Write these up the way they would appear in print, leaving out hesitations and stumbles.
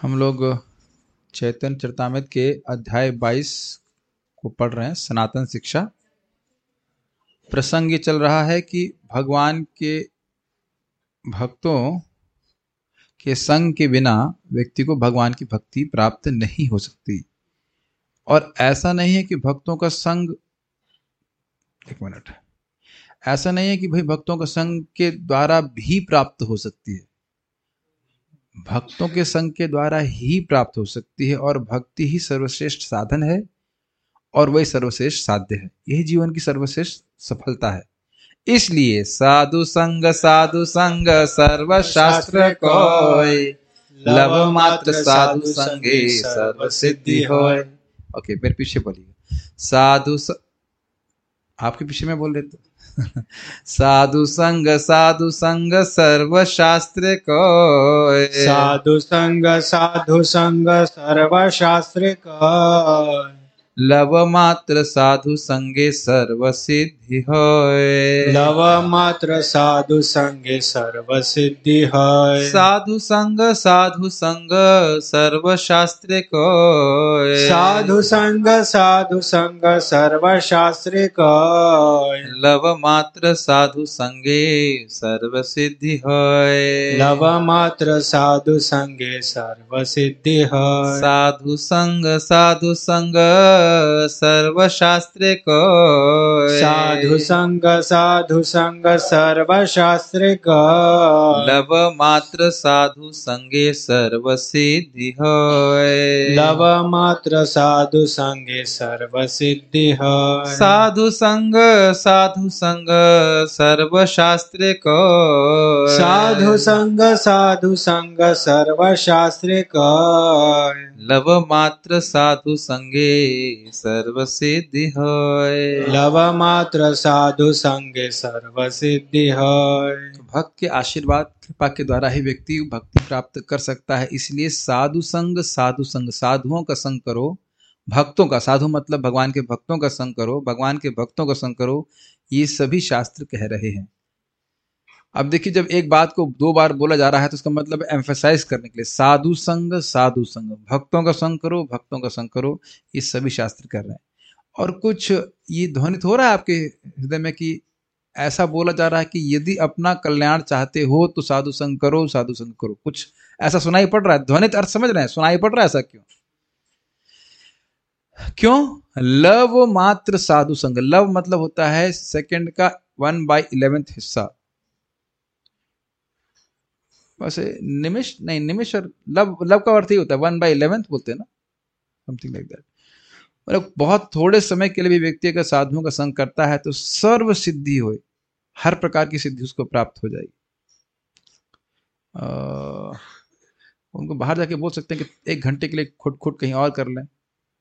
हम लोग चैतन्य चरितामृत के अध्याय 22 को पढ़ रहे हैं, सनातन शिक्षा। प्रसंग ये चल रहा है कि भगवान के भक्तों के संग के बिना व्यक्ति को भगवान की भक्ति प्राप्त नहीं हो सकती। और ऐसा नहीं है कि भक्तों का संग, एक मिनट, ऐसा नहीं है कि भाई भक्तों का संग के द्वारा भी प्राप्त हो सकती है। भक्तों के संग के द्वारा ही प्राप्त हो सकती है, और भक्ति ही सर्वश्रेष्ठ साधन है और वही सर्वश्रेष्ठ साध्य है। यही जीवन की सर्वश्रेष्ठ सफलता है। इसलिए साधु संग सर्व शास्त्र कोय, लव मात्र साधु संगे सर्व सिद्धि होय। ओके, मेरे पीछे बोलिए। आपके पीछे में बोल रहे थे। साधु संग सर्व शास्त्र कोय, साधु संग सर्व शास्त्र कोय, लव मात्र साधु संगे सर्व सिद्धि होय। लव मात्र साधु संगे सर्व सिद्धि होय। साधु संग सर्व शास्त्र कोय, साधु संग सर्व शास्त्र कोय, लव मात्र साधु संगे सर्व सिद्धि होय। लव मात्र साधु संगे सर्व सिद्धि होय। साधु संग सर्व शास्त्र कोय, साधु संग सर्व शास्त्र कोय, लव मात्र साधु संगे सर्व सिद्धि होय। लव मात्र साधु संगे सर्व सिद्धि होय। साधु संग सर्व शास्त्र कोय, साधु संग सर्व शास्त्र कोय, लव मात्र साधु संगे सर्व सिद्धि होय। लव मात्र साधु संगे सर्व सिद्धि होय। भक्त के आशीर्वाद कृपा के द्वारा ही व्यक्ति भक्ति प्राप्त कर सकता है। इसलिए साधु संग साधुओं का संग करो। भक्तों का, साधु मतलब भगवान के भक्तों का संग करो, भगवान के भक्तों का संग करो, ये सभी शास्त्र कह रहे हैं। अब देखिए, जब एक बात को दो बार बोला जा रहा है तो उसका मतलब एम्फेसाइज करने के लिए साधु संग भक्तों का संग करो, भक्तों का संग करो, ये सभी शास्त्र कर रहे हैं। और कुछ ये ध्वनित हो रहा है आपके हृदय में कि ऐसा बोला जा रहा है कि यदि अपना कल्याण चाहते हो तो साधु संग करो, साधु संग करो। कुछ ऐसा सुनाई पड़ रहा है, ध्वनित अर्थ समझ रहे हैं, सुनाई पड़ रहा है ऐसा क्यों? लव मात्र साधु संग, लव मतलब होता है सेकंड का 1/11 हिस्सा। वैसे निमिष और लव का अर्थ ही होता है 1/11 बोलते हैं ना, समथिंग लाइक दैट। मतलब बहुत थोड़े समय के लिए भी व्यक्ति अगर साधुओं का संग करता है तो सर्व सिद्धि हो, हर प्रकार की सिद्धि उसको प्राप्त हो जाएगी। उनको बाहर जाके बोल सकते हैं कि 1 घंटे के लिए खुद कहीं और कर लें।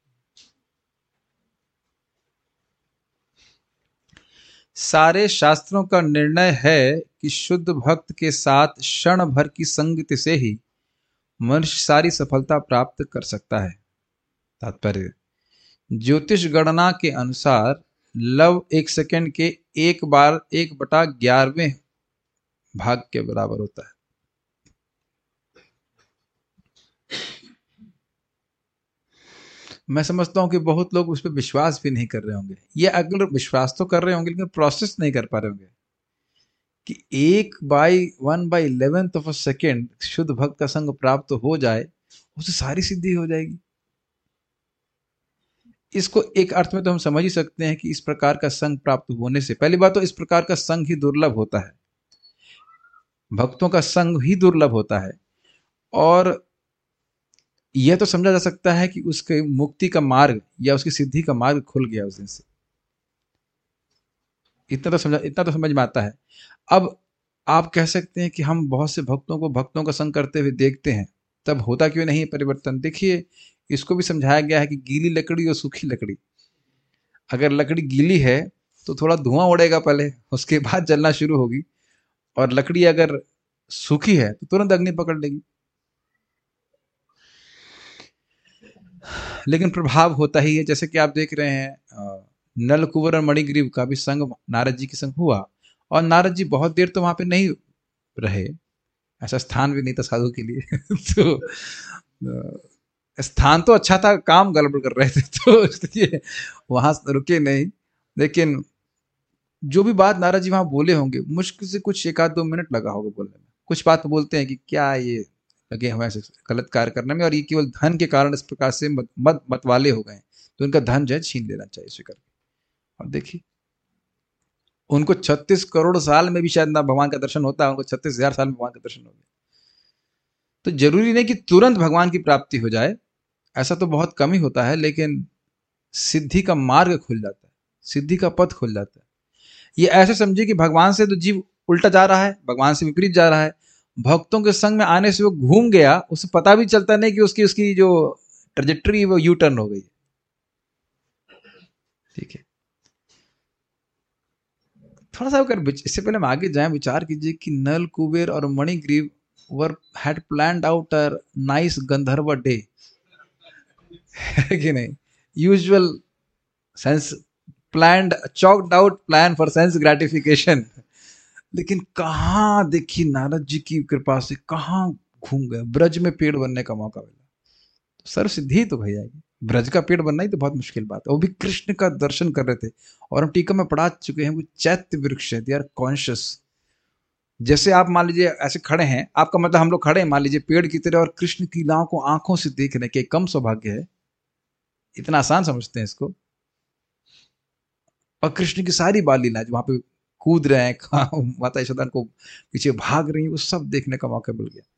सारे शास्त्रों का निर्णय है कि शुद्ध भक्त के साथ क्षण भर की संगति से ही मनुष्य सारी सफलता प्राप्त कर सकता है। तात्पर्य, ज्योतिष गणना के अनुसार लव 1 सेकंड के 1/11वें भाग के बराबर होता है। मैं समझता हूं कि बहुत लोग उस पर विश्वास भी नहीं कर रहे होंगे। ये अगर विश्वास तो कर रहे होंगे लेकिन प्रोसेस नहीं कर पा रहे होंगे कि 1/11 ऑफ अ सेकेंड शुद्ध भक्त का संग प्राप्त हो जाए, उसे सारी सिद्धि हो जाएगी। इसको एक अर्थ में तो हम समझ ही सकते हैं कि इस प्रकार का संग प्राप्त होने से, पहली बात तो इस प्रकार का संग ही दुर्लभ होता है, भक्तों का संग ही दुर्लभ होता है। और यह तो समझा जा सकता है कि उसके मुक्ति का मार्ग या उसकी सिद्धि का मार्ग खुल गया उस दिन से। इतना तो समझ में आता है। अब आप कह सकते हैं कि हम बहुत से भक्तों का संग करते हुए देखते हैं, तब होता क्यों नहीं है परिवर्तन? देखिए, इसको भी समझाया गया है कि गीली लकड़ी और सूखी लकड़ी, अगर लकड़ी गीली है तो थोड़ा धुआं उड़ेगा पहले, उसके बाद जलना शुरू होगी, और लकड़ी अगर सूखी है तो तुरंत अग्नि पकड़ लेगी। लेकिन प्रभाव होता ही है। जैसे कि आप देख रहे हैं, नलकुंवर और मणिग्रीव का भी संग नारद जी के संग हुआ, और नारद जी बहुत देर तो वहां पे नहीं रहे, ऐसा स्थान भी नहीं था साधु के लिए। तो स्थान तो अच्छा था, काम गड़बड़ कर रहे थे तो इसलिए वहां रुके नहीं। लेकिन जो भी बात नारद जी वहां बोले होंगे, मुश्किल से कुछ 1 आध 2 मिनट लगा होगा बोलने में। कुछ बात बोलते हैं कि क्या ये लगे हमें ऐसे गलत कार्य करने में, और ये केवल धन के कारण इस प्रकार से मतवाले हो गए, तो उनका धन जो है छीन लेना चाहिए स्वीकार। और देखिए उनको 36 करोड़ साल में भी शायद ना भगवान का दर्शन होता है, उनको 36,000 साल में भगवान का दर्शन हो गया। तो जरूरी नहीं कि तुरंत भगवान की प्राप्ति हो जाए, ऐसा तो बहुत कम ही होता है, लेकिन सिद्धि का मार्ग खुल जाता है, सिद्धि का पथ खुल जाता है। ये ऐसे समझिए कि भगवान से तो जीव उल्टा जा रहा है, भगवान से विपरीत जा रहा है, भक्तों के संग में आने से वो घूम गया, उसे पता भी चलता नहीं कि उसकी उसकी जो ट्रेजेक्टरी वो यू टर्न हो गई। ठीक है, थोड़ा सा अगर इससे पहले हम आगे जाएं, विचार कीजिए कि नल, कुबेर और Manigriva were had planned out a nice gandharva day, है कि नहीं? Usual sense planned, chalked out plan for sense gratification. लेकिन कहाँ देखिए नारद जी की कृपा से कहाँ घूम गए, ब्रज में पेड़ बनने का मौका मिला। तो सर्व सिद्धि तो भैया ब्रज का पेड़ बनना ही तो बहुत मुश्किल बात है, वो भी कृष्ण का दर्शन कर रहे थे। और हम टीका में पढ़ा चुके हैं वो चैत्य वृक्ष है, दे आर कॉन्शियस। जैसे आप मान लीजिए ऐसे खड़े हैं, आपका मतलब हम लोग खड़े हैं मान लीजिए पेड़ की तरह, और कृष्ण की लीलाओं को आंखों से देखने के कम सौभाग्य है, इतना आसान समझते हैं इसको। और कृष्ण की सारी बाल लीला जो वहां पे कूद रहे हैं, माता यशोदा को पीछे भाग रही है, वो सब देखने का मौका मिल गया।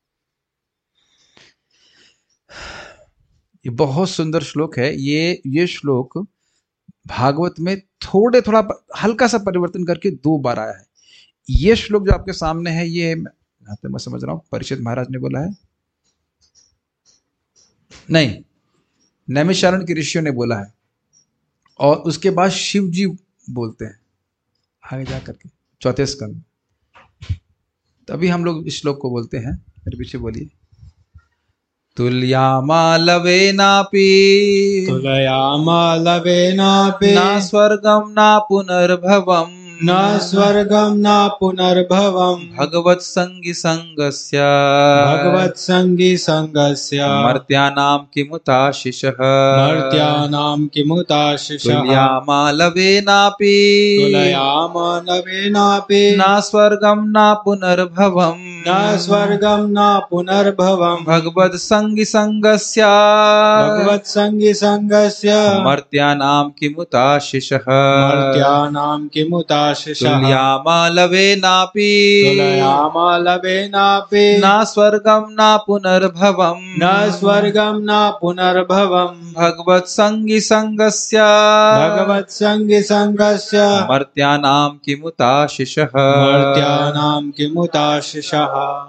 ये बहुत सुंदर श्लोक है। ये श्लोक भागवत में थोड़ा हल्का सा परिवर्तन करके 2 बार आया है। ये श्लोक जो आपके सामने है, ये यहाँ पे मैं समझ रहा हूँ परीक्षित महाराज ने बोला है, नहीं, नैमिषारण्य के ऋषियों ने बोला है, और उसके बाद शिव जी बोलते हैं आगे जा करके 4थे स्कंद। तभी हम लोग इस श्लोक को बोलते हैं। मेरे पीछे बोलिए, तुल्यामालवेनापि तुलयामालवेनापि न स्वर्गं न पुनर्भवम् न स्वर्गं न पुनर्भवम् भगवत्संगी संगस्य भगवत्संगी संगस्य मर्त्यानां किमुताशिषः मर्त्यानां किमुताशिषः तुल्यामालवेनापि तुलयामालवेनापि न स्वर्गं न पुनर्भवम् न स्वर्गं न पुनर्भवम् भगवत्संगी संगस्य भगवत्संगी संगस्य मर्त्यानां किमुताशिषः मर्त्यानां किमुताशिषः तुल्यामालवेनापि तुलयामालवेनापि न स्वर्गं न पुनर्भवम् न स्वर्गं न पुनर्भवम् भगवत्संगी संगस्य भगवत्संगी संगस्य मर्त्यानां किमुताशिषः मर्त्यानां किमुताशिषः।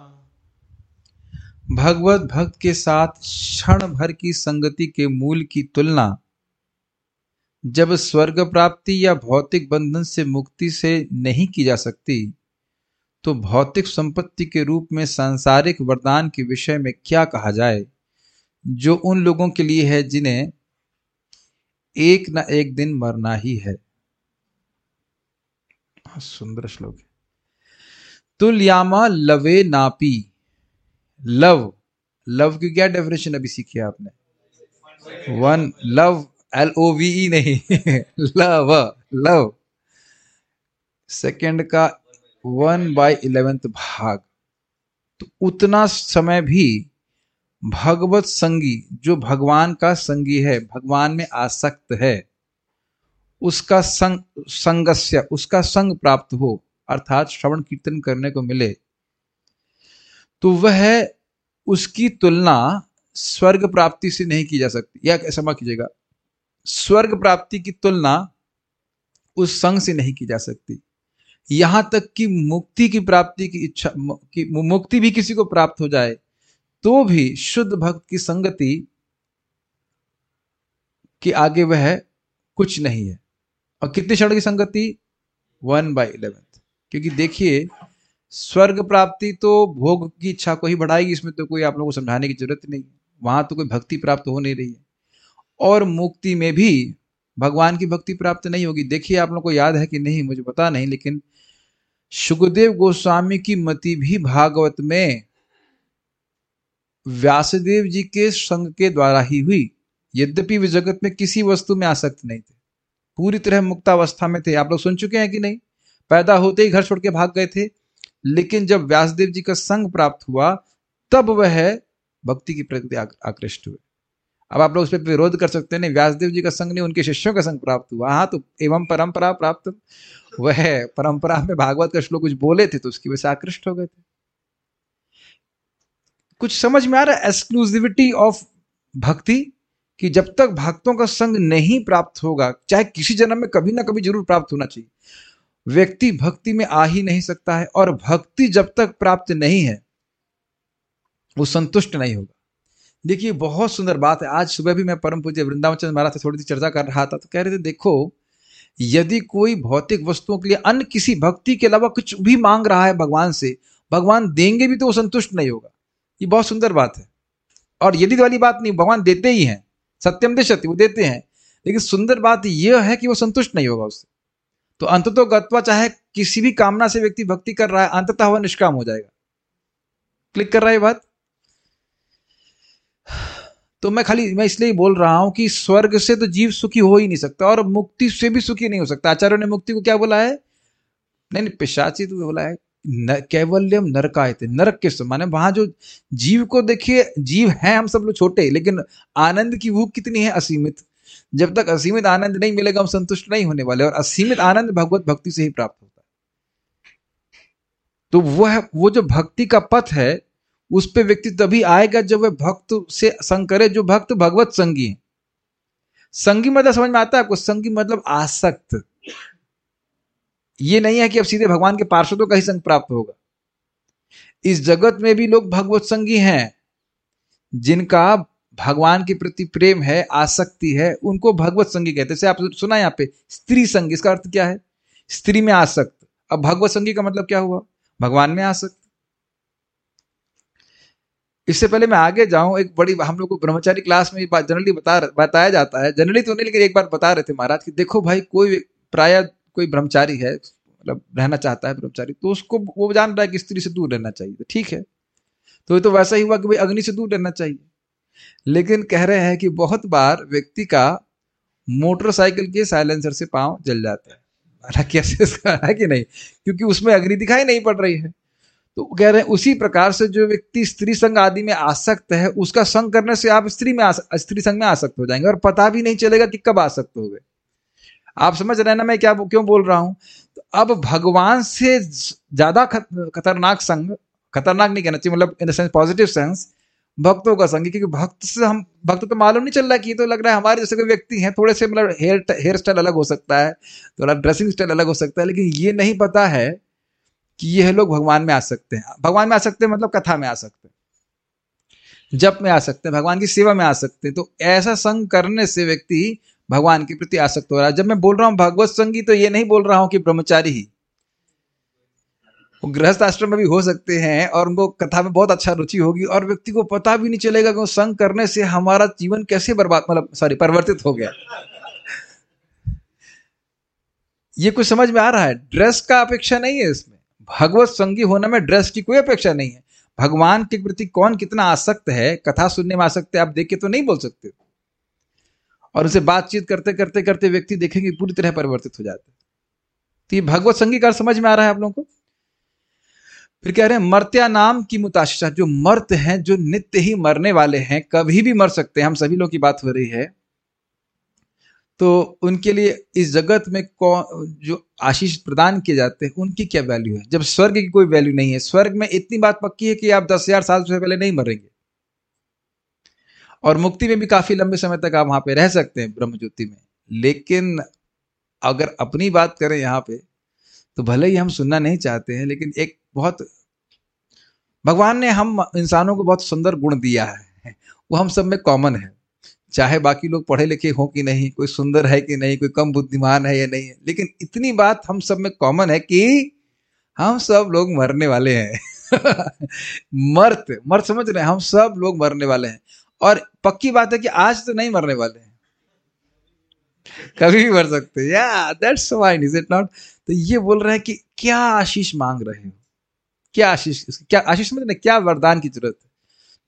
भगवत भक्त के साथ क्षण भर की संगति के मूल की तुलना जब स्वर्ग प्राप्ति या भौतिक बंधन से मुक्ति से नहीं की जा सकती, तो भौतिक संपत्ति के रूप में सांसारिक वरदान के विषय में क्या कहा जाए, जो उन लोगों के लिए है जिन्हें एक न एक दिन मरना ही है। सुंदर श्लोक है। तुल्यामा लवे नापी, लव की क्या डेफिनेशन अभी सीखी आपने? वन, लव LOVE नहीं लव। सेकंड का 1/11 भाग। तो उतना समय भी भगवत संगी, जो भगवान का संगी है, भगवान में आसक्त है, उसका संगस्य, उसका संग प्राप्त हो, अर्थात श्रवण कीर्तन करने को मिले, तो वह उसकी तुलना स्वर्ग प्राप्ति से नहीं की जा सकती। या क्षमा कीजिएगा, स्वर्ग प्राप्ति की तुलना उस संग से नहीं की जा सकती। यहां तक कि मुक्ति की प्राप्ति की इच्छा, कि मुक्ति भी किसी को प्राप्त हो जाए, तो भी शुद्ध भक्त की संगति के आगे वह कुछ नहीं है। और कितने क्षण की संगति? 1/11। क्योंकि देखिए, स्वर्ग प्राप्ति तो भोग की इच्छा को ही बढ़ाएगी, इसमें तो कोई आप लोगों को समझाने की जरूरत नहीं, वहां तो कोई भक्ति प्राप्त हो नहीं रही है। और मुक्ति में भी भगवान की भक्ति प्राप्त नहीं होगी। देखिए, आप लोगों को याद है कि नहीं मुझे पता नहीं, लेकिन सुखदेव गोस्वामी की मति भी भागवत में व्यासदेव जी के संग के द्वारा ही हुई। यद्यपि वे जगत में किसी वस्तु में आसक्त नहीं थे, पूरी तरह मुक्तावस्था में थे। आप लोग सुन चुके हैं कि नहीं? पैदा होते ही घर छोड़ के भाग गए थे, लेकिन जब व्यासदेव जी का संग प्राप्त हुआ तब वह भक्ति की प्रति आकृष्ट हुए। अब आप लोग उस पर विरोध कर सकते हैं, नहीं व्यासदेव जी का संग नहीं, उनके शिष्यों का संग प्राप्त हुआ। हाँ, तो एवं परंपरा प्राप्त, वह परंपरा में भागवत का श्लोक कुछ बोले थे तो उसकी वजह से आकृष्ट हो गए थे। कुछ समझ में आ रहा है? एक्सक्लूसिविटी ऑफ भक्ति, कि जब तक भक्तों का संग नहीं प्राप्त होगा, चाहे किसी जन्म में कभी ना कभी जरूर प्राप्त होना चाहिए, व्यक्ति भक्ति में आ ही नहीं सकता है। और भक्ति जब तक प्राप्त नहीं है वो संतुष्ट नहीं होगा। देखिए बहुत सुंदर बात है। आज सुबह भी मैं परम पूज्य वृंदावन चंद्र महाराज से थोड़ी सी चर्चा कर रहा था, तो कह रहे थे देखो, यदि कोई भौतिक वस्तुओं के लिए अन्य किसी भक्ति के अलावा कुछ भी मांग रहा है भगवान से, भगवान देंगे भी तो वो संतुष्ट नहीं होगा। ये बहुत सुंदर बात है। और यदि वाली बात नहीं, भगवान देते ही हैं, सत्यम दिशति, वो देते हैं, लेकिन सुंदर बात यह है कि वो संतुष्ट नहीं होगा उससे। तो अंततो गत्वा, चाहे किसी भी कामना से व्यक्ति भक्ति कर रहा है, अंततः वह निष्काम हो जाएगा। क्लिक कर रहा है बात? तो मैं इसलिए बोल रहा हूं कि स्वर्ग से तो जीव सुखी हो ही नहीं सकता, और मुक्ति से भी सुखी नहीं हो सकता। आचार्यों ने मुक्ति को क्या बोला है? नहीं, पिशाची तो बोला है कैवल्यम नरकायते, नरक के माने वहां जो जीव को देखिए, जीव है हम सब लोग छोटे, लेकिन आनंद की भूख कितनी है? असीमित। जब तक असीमित आनंद नहीं मिलेगा हम संतुष्ट नहीं होने वाले, और असीमित आनंद भगवत भक्ति से ही प्राप्त होता है। तो वो जो भक्ति का पथ है उस पे व्यक्ति तभी आएगा जब वह भक्त से संग करे, जो भक्त भगवत संगी है। संगी मतलब समझ में आता है आपको? संगी मतलब आसक्त। ये नहीं है कि अब सीधे भगवान के पार्षदों का ही संग प्राप्त होगा। इस जगत में भी लोग भगवत संगी हैं, जिनका भगवान के प्रति प्रेम है, आसक्ति है, उनको भगवत संगी कहते हैं। जैसे आप सुना यहाँ पे स्त्री संग, इसका अर्थ क्या है? स्त्री में आसक्त। अब भगवत संगी का मतलब क्या हुआ? भगवान में आसक्त। इससे पहले मैं आगे जाऊं, एक बड़ी, हम लोग को ब्रह्मचारी क्लास में बात जनरली बताया जाता है, जनरली तो नहीं लेकिन एक बार बता रहे थे महाराज कि देखो भाई, कोई ब्रह्मचारी है, मतलब रहना चाहता है ब्रह्मचारी, तो उसको वो जान रहा है कि स्त्री से दूर रहना चाहिए, तो ठीक है, तो ये तो वैसा ही हुआ कि भाई अग्नि से दूर रहना चाहिए। लेकिन कह रहे हैं कि बहुत बार व्यक्ति का मोटरसाइकिल के साइलेंसर से पांव जल जाता है, हालांकि ऐसे है कि नहीं, क्योंकि उसमें अग्नि दिखाई नहीं पड़ रही है। तो कह रहे हैं उसी प्रकार से जो व्यक्ति स्त्री संग आदि में आसक्त है, उसका संग करने से आप स्त्री संग में आसक्त हो जाएंगे, और पता भी नहीं चलेगा कि कब आसक्त हो गए। आप समझ रहे हैं ना मैं क्या क्यों बोल रहा हूं? तो अब भगवान से ज्यादा खतरनाक संग, खतरनाक नहीं कहना चाहिए, मतलब in the sense positive sense, भक्तों का संग। क्योंकि भक्त तो मालूम नहीं चल रहा है कि ये तो लग रहा है हमारे जैसे कोई व्यक्ति हैं, थोड़े से मतलब हेयर स्टाइल अलग हो सकता है, थोड़ा ड्रेसिंग स्टाइल अलग हो सकता है, लेकिन ये नहीं पता है कि यह लोग भगवान में आ सकते हैं। भगवान में आ सकते हैं मतलब कथा में आ सकते हैं, जप में आ सकते हैं, भगवान की सेवा में आ सकते हैं। तो ऐसा संग करने से व्यक्ति भगवान के प्रति आसक्त हो रहा है। जब मैं बोल रहा हूं भगवत संगी, तो ये नहीं बोल रहा हूं कि ब्रह्मचारी ही, वो गृहस्थ आश्रम में भी हो सकते हैं और उनको कथा में बहुत अच्छा रुचि होगी, और व्यक्ति को पता भी नहीं चलेगा कि संग करने से हमारा जीवन कैसे परिवर्तित हो गया। ये कुछ समझ में आ रहा है? ड्रेस का अपेक्षा नहीं है इसमें, भगवत संगी होने में ड्रेस की कोई अपेक्षा नहीं है। भगवान के प्रति कौन कितना आसक्त है, कथा सुनने में आसक्त है, आप देख के तो नहीं बोल सकते, और उनसे बातचीत करते करते करते व्यक्ति देखेंगे पूरी तरह परिवर्तित हो जाता है। तो ये भगवत संगी का समझ में आ रहा है आप लोगों को? फिर कह रहे हैं मर्त्या नाम की मुताशिशा, जो मर्त हैं, जो नित्य ही मरने वाले हैं, कभी भी मर सकते हैं, हम सभी लोग की बात हो रही है, तो उनके लिए इस जगत में जो आशीष प्रदान किए जाते हैं उनकी क्या वैल्यू है, जब स्वर्ग की कोई वैल्यू नहीं है। स्वर्ग में इतनी बात पक्की है कि आप 10,000 साल से पहले नहीं मरेंगे, और मुक्ति में भी काफी लंबे समय तक आप वहां पे रह सकते हैं ब्रह्म ज्योति में। लेकिन अगर अपनी बात करें यहाँ पे, तो भले ही हम सुनना नहीं चाहते हैं, लेकिन एक बहुत भगवान ने हम इंसानों को बहुत सुंदर गुण दिया है, वो हम सब में कॉमन है, चाहे बाकी लोग पढ़े लिखे हो कि नहीं, कोई सुंदर है कि नहीं, कोई कम बुद्धिमान है या नहीं है, लेकिन इतनी बात हम सब में कॉमन है कि हम सब लोग मरने वाले हैं। मर्त समझ रहे हैं? हम सब लोग मरने वाले हैं, और पक्की बात है कि आज तो नहीं मरने वाले हैं, कभी भी मर सकते हैं। या that's fine, is it not? तो ये बोल रहे हैं कि क्या आशीष मांग रहे हो, क्या आशीष मतलब क्या वरदान की जरूरत है।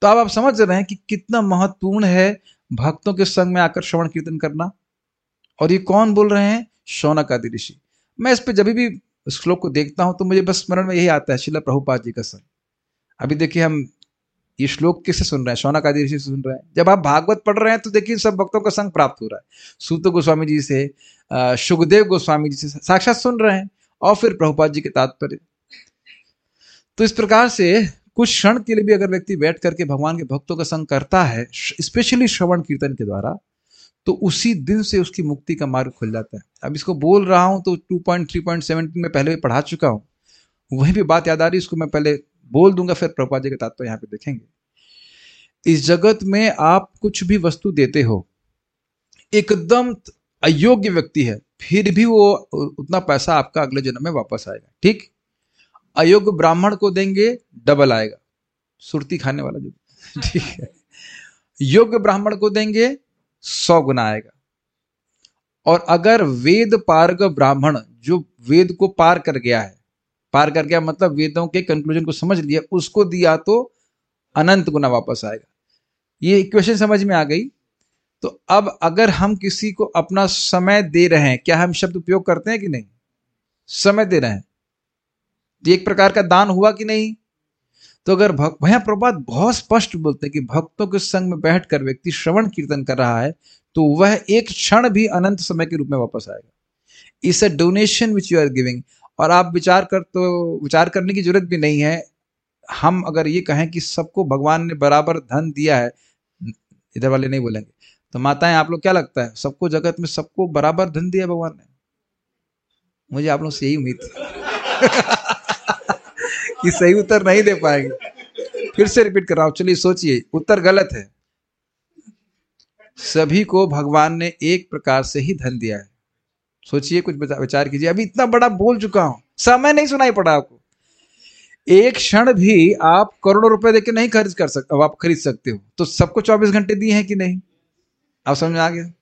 तो अब आप समझ रहे हैं कि कितना महत्वपूर्ण है भक्तों के संग में आकर श्रवण कीर्तन करना। और ये कौन बोल रहे हैं? शौनक आदि ऋषि। मैं इस पे जब भी श्लोक को देखता हूं तो मुझे बस स्मरण में यही आता है, श्रील प्रभुपाद जी का संग। अभी देखिए हम ये श्लोक किससे सुन रहे हैं? शौनक आदि ऋषि से सुन रहे हैं। जब आप भागवत पढ़ रहे हैं तो देखिए सब भक्तों का संग प्राप्त हो रहा है। सूत गोस्वामी जी से, सुखदेव गोस्वामी जी से साक्षात सुन रहे हैं, और फिर प्रभुपाद जी के तात्पर्य। तो इस प्रकार से कुछ क्षण के लिए भी अगर व्यक्ति बैठ करके भगवान के भक्तों का संग करता है, स्पेशली श्रवण कीर्तन के द्वारा, तो उसी दिन से उसकी मुक्ति का मार्ग खुल जाता है। अब इसको बोल रहा हूं तो 2.3.17 में पहले भी पढ़ा चुका हूं, वहीं भी बात याद आ रही, इसको मैं पहले बोल दूंगा, फिर प्रभुपाद जी के तात्पर्य यहाँ पे देखेंगे। इस जगत में आप कुछ भी वस्तु देते हो, एकदम अयोग्य व्यक्ति है, फिर भी वो उतना पैसा आपका अगले जन्म में वापस आएगा। ठीक, अयोग्य ब्राह्मण को देंगे डबल आएगा, सुरती खाने वाला जो, ठीक है। योग्य ब्राह्मण को देंगे 100 गुना आएगा। और अगर वेद पारग ब्राह्मण, जो वेद को पार कर गया है, पार कर गया मतलब वेदों के कंक्लूजन को समझ लिया, उसको दिया तो अनंत गुना वापस आएगा। ये इक्वेशन समझ में आ गई। तो अब अगर हम किसी को अपना समय दे रहे हैं, क्या हम शब्द उपयोग करते हैं कि नहीं? समय दे रहे हैं, ये एक प्रकार का दान हुआ कि नहीं? तो अगर भैया प्रभुपाद बहुत स्पष्ट बोलते हैं कि भक्तों के संग में बैठकर व्यक्ति श्रवण कीर्तन कर रहा है तो वह एक क्षण भी अनंत समय के रूप में वापस आएगा। It's a donation which you are giving. और आप विचार करने की जरूरत भी नहीं है। हम अगर ये कहें कि सबको भगवान ने बराबर धन दिया है, इधर वाले नहीं बोलेंगे, तो माताएं आप लोग क्या लगता है, सबको जगत में सबको बराबर धन दिया भगवान ने? मुझे आप लोग से यही उम्मीद थी कि सही उत्तर नहीं दे पाएंगे। फिर से रिपीट कर रहा हूं, चलिए सोचिए, उत्तर गलत है। सभी को भगवान ने एक प्रकार से ही धन दिया है। सोचिए, कुछ विचार कीजिए। अभी इतना बड़ा बोल चुका हूं, समय नहीं सुनाई पड़ा आपको। एक क्षण भी आप करोड़ों रुपए देके नहीं खर्च कर सकते, आप खरीद सकते हो, तो सबको 24 घंटे दिए हैं कि नहीं? आप समझ में आ गया?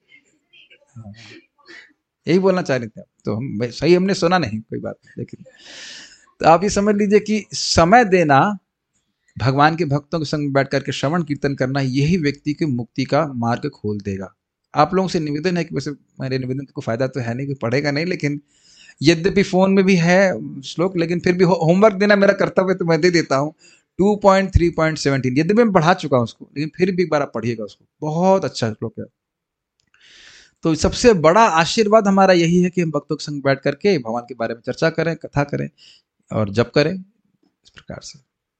यही बोलना चाह रहे थे। तो हम सही, हमने सुना नहीं, कोई बात नहीं। लेकिन तो आप ये समझ लीजिए कि समय देना, भगवान के भक्तों के संग बैठ करके श्रवण कीर्तन करना, यही व्यक्ति की मुक्ति का मार्ग खोल देगा। आप लोगों से निवेदन है कि, वैसे मेरे निवेदन को फायदा तो है नहीं, कोई पढ़ेगा नहीं, लेकिन यद्यपि फोन में भी है श्लोक, लेकिन फिर भी होमवर्क देना मेरा कर्तव्य, तो मैं दे देता हूँ। 2.3.17, यद्यपि मैं पढ़ा चुका हूँ उसको, लेकिन फिर भी एक बार आप पढ़िएगा उसको, बहुत अच्छा श्लोक है। तो सबसे बड़ा आशीर्वाद हमारा यही है कि हम भक्तों के संग बैठ करके भगवान के बारे में चर्चा करें, कथा करें और जप करें। इस प्रकार से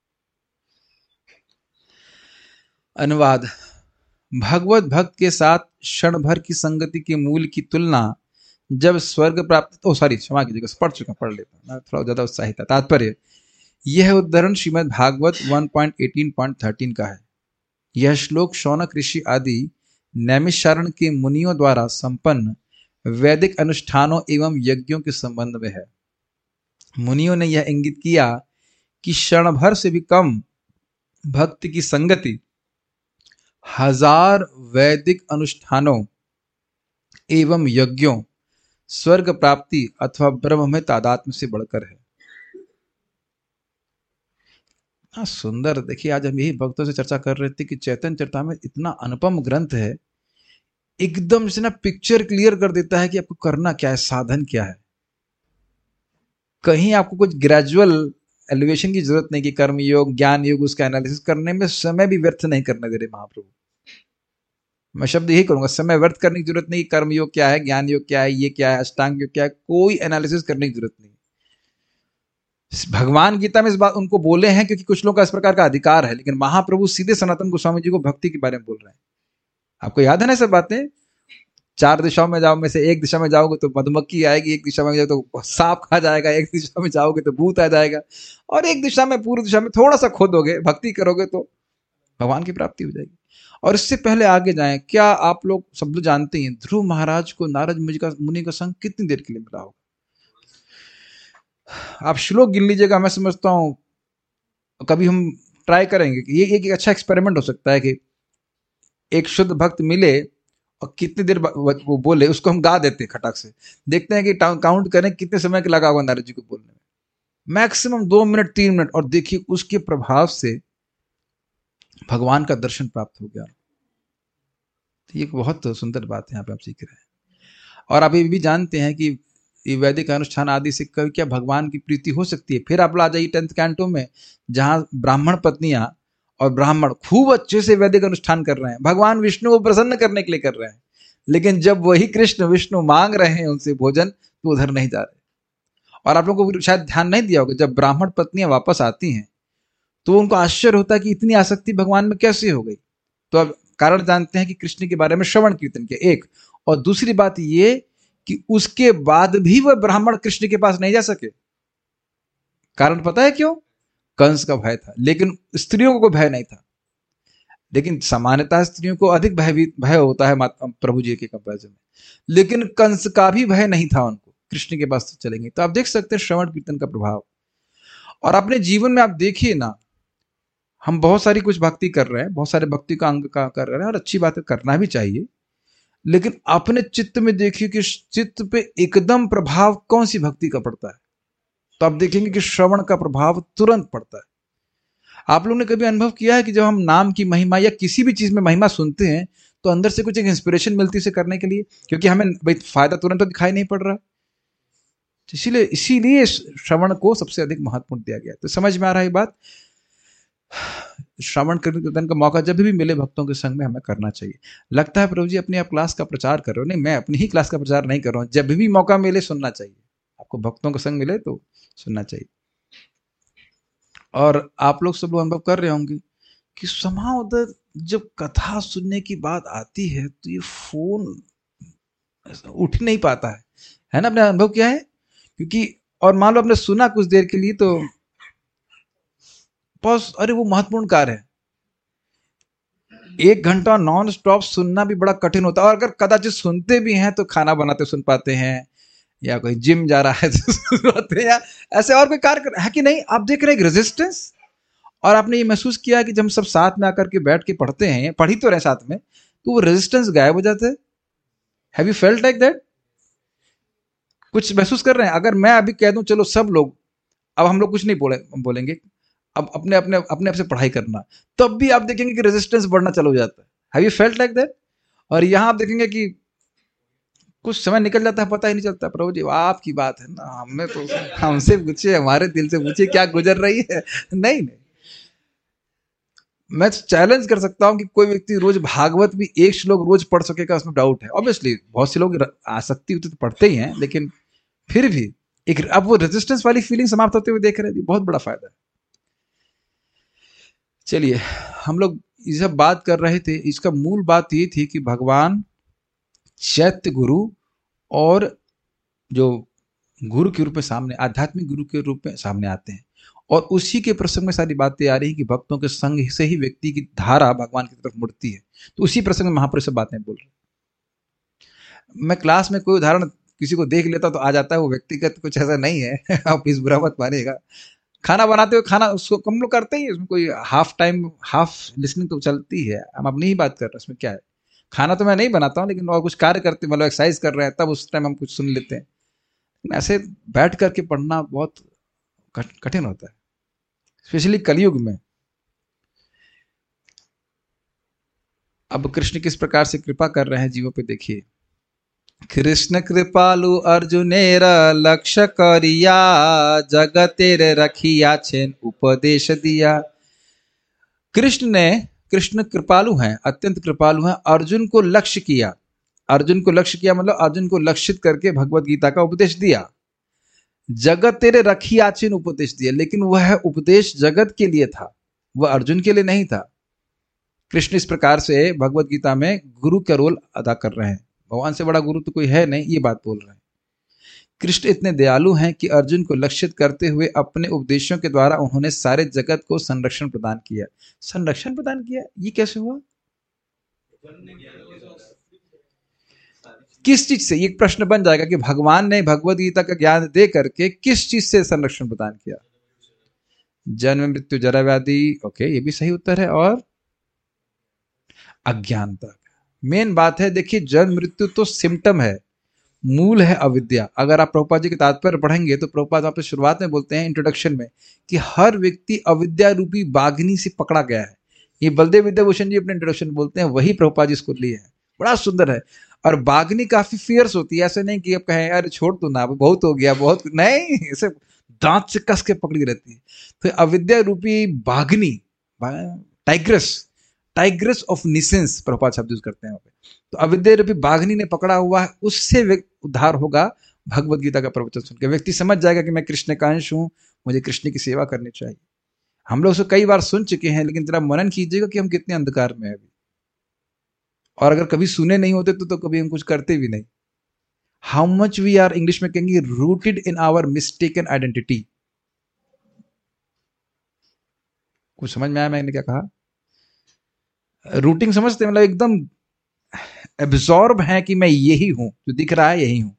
अनुवाद। भगवत भक्त के साथ क्षण भर की संगति के मूल की तुलना जब स्वर्ग प्राप्त, क्षमा कीजिएगा, पढ़ लेता, थोड़ा ज्यादा उत्साहित था। तात्पर्य, यह उद्धरण श्रीमद् भागवत 1.18.13 का है। यह श्लोक शौनक ऋषि आदि नैमिषारण्य के मुनियों द्वारा संपन्न वैदिक अनुष्ठानों एवं यज्ञों के संबंध में है। मुनियों ने यह इंगित किया कि क्षण भर से भी कम भक्त की संगति 1000 वैदिक अनुष्ठानों एवं यज्ञों, स्वर्ग प्राप्ति अथवा ब्रह्म में तादात्म्य से बढ़कर है। सुंदर। देखिए, आज हम यही भक्तों से चर्चा कर रहे थे कि चैतन्य चरितामृत इतना अनुपम ग्रंथ है, एकदम से ना पिक्चर क्लियर कर देता है कि आपको करना क्या है, साधन क्या है। कहीं आपको कुछ ग्रेजुअल एलिवेशन की जरूरत नहीं कि कर्म योग, ज्ञान योग, उसका एनालिसिस करने में समय भी व्यर्थ नहीं करने दे रहे महाप्रभु। मैं शब्द यही करूंगा, समय व्यर्थ करने की जरूरत नहीं। कर्म योग क्या है, ज्ञान योग क्या है, ये क्या है, अष्टांग योग क्या है, कोई एनालिसिस करने की जरूरत नहीं। भगवान गीता में इस बात उनको बोले हैं क्योंकि कुछ लोगों का इस प्रकार का अधिकार है, लेकिन महाप्रभु सीधे सनातन गोस्वामी जी को भक्ति के बारे में बोल रहे हैं। आपको याद है ना सब बातें? 4 दिशाओं में जाओ में से एक दिशा में जाओगे तो मधुमक्खी आएगी, एक दिशा में जाओ तो सांप खा जाएगा, एक दिशा में जाओगे तो भूत आ जाएगा, और एक दिशा में, पूर्व दिशा में थोड़ा सा खोदोगे, भक्ति करोगे तो भगवान की प्राप्ति हो जाएगी। और इससे पहले आगे जाएं, क्या आप लोग सब लोग जानते हैं ध्रुव महाराज को नारद मुनि का संग कितनी देर के लिए मिला होगा? आप श्लोक गिन लीजिएगा। मैं समझता हूं कभी हम ट्राई करेंगे कि ये एक अच्छा एक्सपेरिमेंट हो सकता है कि एक शुद्ध भक्त मिले और कितनी देर वो बोले, उसको हम गा देते खटाक से, देखते हैं कि काउंट करें कितने समय के लगा होगा नारद जी को बोलने में। मैक्सिमम 2 मिनट 3 मिनट, और देखिए उसके प्रभाव से भगवान का दर्शन प्राप्त हो गया। तो ये एक बहुत सुंदर बात है यहाँ पे आप सीख रहे हैं। और आप ये भी जानते हैं कि ये वैदिक अनुष्ठान आदि से कभी क्या भगवान की प्रीति हो सकती है। फिर आप ला जाइए 10th कैंटो में, जहाँ ब्राह्मण पत्नियां और ब्राह्मण खूब अच्छे से वैदिक अनुष्ठान कर रहे हैं, भगवान विष्णु को प्रसन्न करने के लिए कर रहे हैं, लेकिन जब वही कृष्ण विष्णु मांग रहे हैं उनसे भोजन, तो उधर नहीं जा रहे। और आप लोगों को शायद ध्यान नहीं दिया होगा, जब ब्राह्मण पत्नियां वापस आती हैं तो उनको आश्चर्य होता है कि इतनी आसक्ति भगवान में कैसे हो गई। तो अब कारण जानते हैं कि कृष्ण के बारे में श्रवण कीर्तन किया, एक। और दूसरी बात ये कि उसके बाद भी वह ब्राह्मण कृष्ण के पास नहीं जा सके। कारण पता है क्यों? कंस का भय था, लेकिन स्त्रियों को भय नहीं था। लेकिन सामान्यतः स्त्रियों को अधिक भय होता है प्रभु जी के कंपैरिजन में, लेकिन कंस का भी भय नहीं था उनको, कृष्ण के पास चलेंगे। तो आप देख सकते हैं श्रवण कीर्तन का प्रभाव। और अपने जीवन में आप देखिए ना, हम बहुत सारी कुछ भक्ति कर रहे हैं, बहुत सारे भक्ति का अंग का कर रहे हैं, और अच्छी बात है, करना भी चाहिए, लेकिन अपने चित्त में देखिए कि चित्त पे एकदम प्रभाव कौन सी भक्ति का पड़ता है। तो आप देखेंगे कि श्रवण का प्रभाव तुरंत पड़ता है। आप लोगों ने कभी अनुभव किया है कि जब हम नाम की महिमा या किसी भी चीज में महिमा सुनते हैं तो अंदर से कुछ एक इंस्पिरेशन मिलती है इसे करने के लिए, क्योंकि हमें भाई फायदा तुरंत तो दिखाई नहीं पड़ रहा। इसीलिए श्रवण को सबसे अधिक महत्वपूर्ण दिया गया। तो समझ में आ रहा है ये बात? श्रवण कीर्तन का मौका जब भी मिले भक्तों के संग में हमें करना चाहिए। लगता है प्रभु जी अपनी आप क्लास का प्रचार कर रहे हो। नहीं, मैं अपनी ही क्लास का प्रचार नहीं कर रहा हूँ। जब भी मौका मिले सुनना चाहिए, आपको भक्तों का संग मिले तो सुनना चाहिए। और आप लोग सब लोग अनुभव कर रहे होंगे कि समाव उधर जब कथा सुनने की बात आती है तो ये फोन उठ नहीं पाता है ना? अपने अनुभव क्या है? क्योंकि और मान लो आपने सुना कुछ देर के लिए तो बस, अरे वो महत्वपूर्ण कार्य है। 1 घंटा नॉन स्टॉप सुनना भी बड़ा कठिन होता है। और अगर कदाचित सुनते भी हैं तो खाना बनाते सुन पाते हैं, या कोई जिम जा रहा है तो सुन पाते हैं, या ऐसे और कोई कार्य है कि नहीं। आप देख रहे हैं रेजिस्टेंस। और आपने ये महसूस किया कि जब हम सब साथ में आकर के बैठ के पढ़ते हैं, पढ़ी तो रहे साथ में, तो वो रेजिस्टेंस गायब हो जाता है। Have you felt like that? कुछ महसूस कर रहे हैं? अगर मैं अभी कह दूं चलो सब लोग, अब हम लोग कुछ नहीं बोलेंगे, अब अपने अपने अपने आप से पढ़ाई करना, तब भी आप देखेंगे कि रेजिस्टेंस बढ़ना चालू हो जाता है। Have you felt like that? और यहां आप देखेंगे कि कुछ समय निकल जाता है, पता ही नहीं चलता। प्रभु जी आपकी बात है ना, हमें तो हमसे पूछिए, हमारे दिल से पूछिए क्या गुजर रही है। नहीं नहीं, मैं चैलेंज कर सकता हूं कि कोई व्यक्ति रोज भागवत भी 1 श्लोक रोज पढ़ सकेगा, उसमें डाउट है। ऑब्वियसली बहुत से लोग आसक्ति होती तो पढ़ते ही हैं, लेकिन फिर भी एक अब वो रेजिस्टेंस वाली फीलिंग समाप्त होते हुए देख रहे हैं, बहुत बड़ा फायदा है। चलिए, हम लोग ये सब बात कर रहे थे, इसका मूल बात ये थी कि भगवान चैत्य गुरु और जो गुरु के रूप में सामने, आध्यात्मिक गुरु के रूप में सामने आते हैं, और उसी के प्रसंग में सारी बातें आ रही हैं कि भक्तों के संग से ही व्यक्ति की धारा भगवान की तरफ मुड़ती है। तो उसी प्रसंग में महापुरुष सब बातें बोल रहे। मैं क्लास में कोई उदाहरण किसी को देख लेता तो आ जाता है, वो व्यक्तिगत कुछ ऐसा नहीं है। आप इस बुरा मत मानिएगा। खाना बनाते हुए खाना उसको हम लोग करते ही, उसमें कोई हाफ टाइम हाफ लिसनिंग तो चलती है। हम अपनी ही बात कर रहे हैं, उसमें क्या है। खाना तो मैं नहीं बनाता हूँ, लेकिन और कुछ कार्य करते, मतलब एक्सरसाइज कर रहे हैं, तब उस टाइम हम कुछ सुन लेते हैं। ऐसे बैठ करके पढ़ना बहुत कठिन होता है, स्पेशली कलयुग में। अब कृष्ण किस प्रकार से कृपा कर रहे हैं जीवों पे, देखिए। कृष्ण कृपालु अर्जुनेर लक्ष्य करिया, जगतेर रखिया छेन उपदेश दिया। कृष्ण कृपालु हैं, अत्यंत कृपालु हैं। अर्जुन को लक्ष्य किया, अर्जुन को लक्ष्य किया मतलब अर्जुन को लक्षित करके भगवत गीता का उपदेश दिया। जगत तेरे रखिया छेन उपदेश दिया, लेकिन वह उपदेश जगत के लिए था, वह अर्जुन के लिए नहीं था। कृष्ण इस प्रकार से भगवत गीता में गुरु का रोल अदा कर रहे हैं। भगवान से बड़ा गुरु तो कोई है नहीं, ये बात बोल रहे हैं। कृष्ण इतने दयालु हैं कि अर्जुन को लक्षित करते हुए अपने उपदेशों के द्वारा उन्होंने सारे जगत को संरक्षण प्रदान किया। संरक्षण प्रदान किया, ये कैसे हुआ? किस चीज से? ये प्रश्न बन जाएगा कि भगवान ने भगवत गीता का ज्ञान दे करके किस चीज से संरक्षण प्रदान किया? जन्म मृत्यु जरा व्याधि, ओके, ये भी सही उत्तर है। और अज्ञानता मेन बात है। देखिए, जन्म मृत्यु तो सिम्टम है, मूल है अविद्या। अगर आप प्रभुपाद जी के तात्पर्य पढ़ेंगे तो प्रभुपाद आप शुरुआत में बोलते हैं इंट्रोडक्शन में कि हर व्यक्ति अविद्या रूपी बाघिनी से पकड़ा गया है। ये बलदेव विद्याभूषण जी अपने इंट्रोडक्शन बोलते हैं, वही प्रभुपाद जी इसको लिए हैं, बड़ा सुंदर है। और बागनी काफी फियर्स होती है, ऐसे नहीं कि अब कहें अरे छोड़ दो ना, बहुत हो गया, बहुत नहीं, ऐसे दांत से कस के पकड़ी रहती है। तो अविद्या रूपी बागनी, tigress, tigress of nescience Prabhupada शब्द यूज करते हैं वहाँ पे। तो अविद्या रूपी बाघनी ने पकड़ा हुआ है, उससे उद्धार होगा। भगवत गीता का प्रवचन सुन के व्यक्ति समझ जाएगा कि मैं कृष्ण का अंश हूं, मुझे कृष्ण की सेवा करनी चाहिए। हम लोग उसे कई बार सुन चुके हैं, लेकिन जरा मनन कीजिएगा कि हम कितने अंधकार में हैं अभी। और अगर कभी सुने नहीं होते तो कभी हम कुछ करते भी नहीं। How much we are, English में कहेंगे, rooted in our mistaken identity. कुछ समझ में आया मैंने क्या कहा? रूटिंग समझते, मतलब एकदम एब्जॉर्ब है कि मैं यही हूं, जो दिख रहा है यही हूं,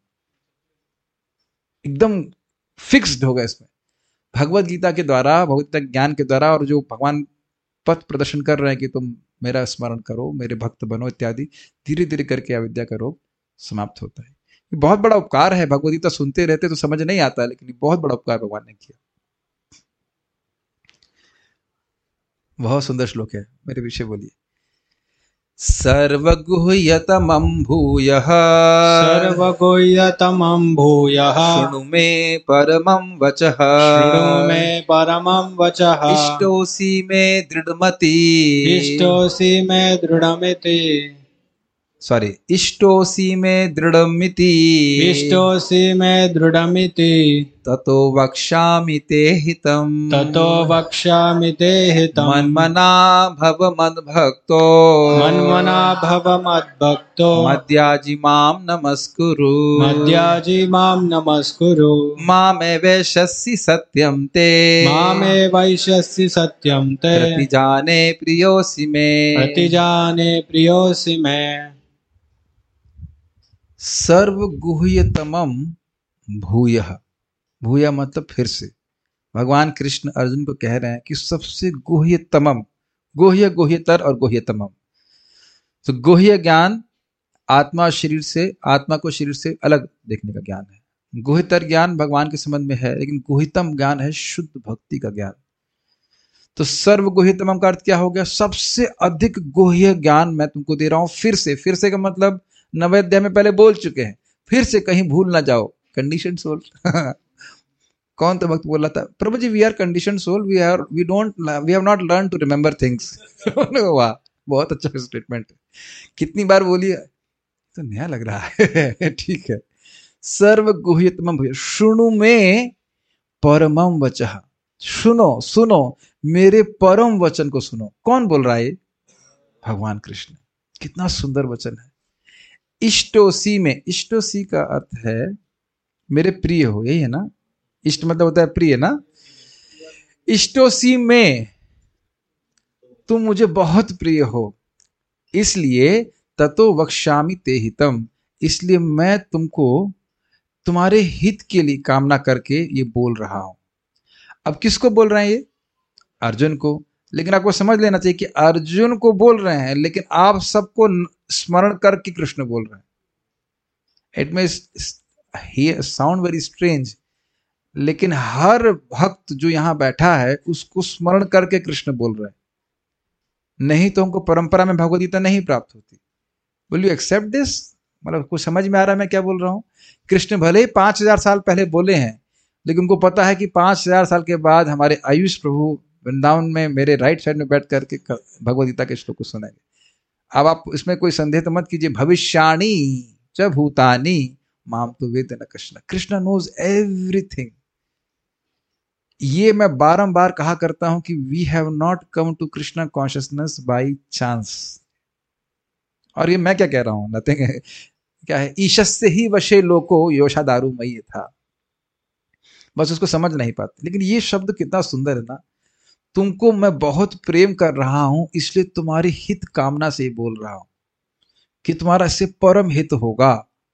एकदम फिक्स्ड होगा इसमें। भगवत गीता के द्वारा, भगवत ज्ञान के द्वारा, और जो भगवान पथ प्रदर्शन कर रहे हैं कि तुम मेरा स्मरण करो, मेरे भक्त बनो इत्यादि, धीरे धीरे करके अविद्या का रोग समाप्त होता है। ये बहुत बड़ा उपकार है। भगवत गीता सुनते रहते तो समझ नहीं आता, लेकिन ये बहुत बड़ा उपकार भगवान ने किया। बहुत सुंदर श्लोक है, मेरे विषय बोलिए। सर्वगुह्यतमं भूयः, सर्वगुह्यतमं भूयः, शृणु मे परमं वचः, शृणु मे परमं वचः, इष्टोऽसि मे दृढमति, इष्टोऽसि मे दृढमिति, इष्टोऽसि मे दृढमिति, इष्टोऽसि मे दृढमिति, ततो वक्ष्यामि ते हितम्, ततो वक्ष्यामि ते हितम्, मन्मना भव मद्भक्तो, मन्मना भव मद्भक्तो, मद्याजी मां नमस्कुरु, मद्याजी मां नमस्कुरु, मामेवैष्यसि सत्यं ते, मामेवैष्यसि सत्यं ते, प्रतिजाने प्रियोऽसि मे, प्रतिजाने प्रियोऽसि मे। सर्वगुह्यतमं भूयः, भूया मतलब फिर से। भगवान कृष्ण अर्जुन को कह रहे हैं कि सबसे गुह्यतमम, गुह्य, गुह्यतर और गुह्यतमम। तो गुह्य ज्ञान आत्मा शरीर से, आत्मा को शरीर से अलग देखने का ज्ञान है। गुह्यतर ज्ञान भगवान के संबंध में है, लेकिन गुह्यतम ज्ञान है शुद्ध भक्ति का ज्ञान। तो सर्व गुह्यतमम का अर्थ क्या हो गया? सबसे अधिक गुह्य ज्ञान मैं तुमको दे रहा हूं। फिर से का मतलब 9वें अध्याय में पहले बोल चुके हैं, फिर से कहीं भूल ना जाओ। कंडीशन सोल कौन तो वक्त बोला था, प्रभु जी we are condition soul, we have not learn to remember things. वाह, बहुत अच्छा स्टेटमेंट है। कितनी बार बोलिए, तो नया लग रहा है। ठीक है। सर्व गुह्यतमम भूय, शृणु में परमम वचः, सुनो मेरे परम वचन को सुनो। कौन बोल रहा है? भगवान कृष्ण। कितना सुंदर वचन है। इष्टोसी में, इष्टोसी का अर्थ है मेरे प्रिय हो, यही है ना? इष्ट मतलब होता है प्रिय ना? इष्टोसी में तुम मुझे बहुत प्रिय हो, इसलिए ततो वक्ष्यामि ते हितम, इसलिए मैं तुमको तुम्हारे हित के लिए कामना करके ये बोल रहा हूं। अब किसको बोल रहे हैं ये? अर्जुन को। लेकिन आपको समझ लेना चाहिए कि अर्जुन को बोल रहे हैं, लेकिन आप सबको स्मरण करके कृष्ण बोल रहे हैं। It may sound very strange, लेकिन हर भक्त जो यहां बैठा है उसको स्मरण करके कृष्ण बोल रहे हैं। नहीं तो हमको परंपरा में भगवद गीता नहीं प्राप्त होती। Will you accept this? मतलब कुछ समझ में आ रहा है मैं क्या बोल रहा हूं? कृष्ण भले ही 5000 साल पहले बोले हैं, लेकिन उनको पता है कि 5000 साल के बाद हमारे आयुष प्रभु वृंदावन में मेरे राइट साइड में बैठ करके भगवद गीता के श्लोक को सुनेंगे। अब आप इसमें कोई संदेह तो मत कीजिए। भविष्याणी च भूतानी माम तो वेद न कृष्ण, कृष्ण नोज एवरीथिंग। ये मैं बारंबार कहा करता हूं कि we have not come to Krishna consciousness by chance. और ये मैं क्या कह रहा हूं? नथिंग। क्या है? ईशस्य ही वशे लोको योषा दारू मई था। बस उसको समझ नहीं पाते। लेकिन ये शब्द कितना सुंदर है ना। तुमको मैं बहुत प्रेम कर रहा हूं, इसलिए तुम्हारी हित कामना से बोल रहा हूं कि तुम्हारा इससे परम हित होगा।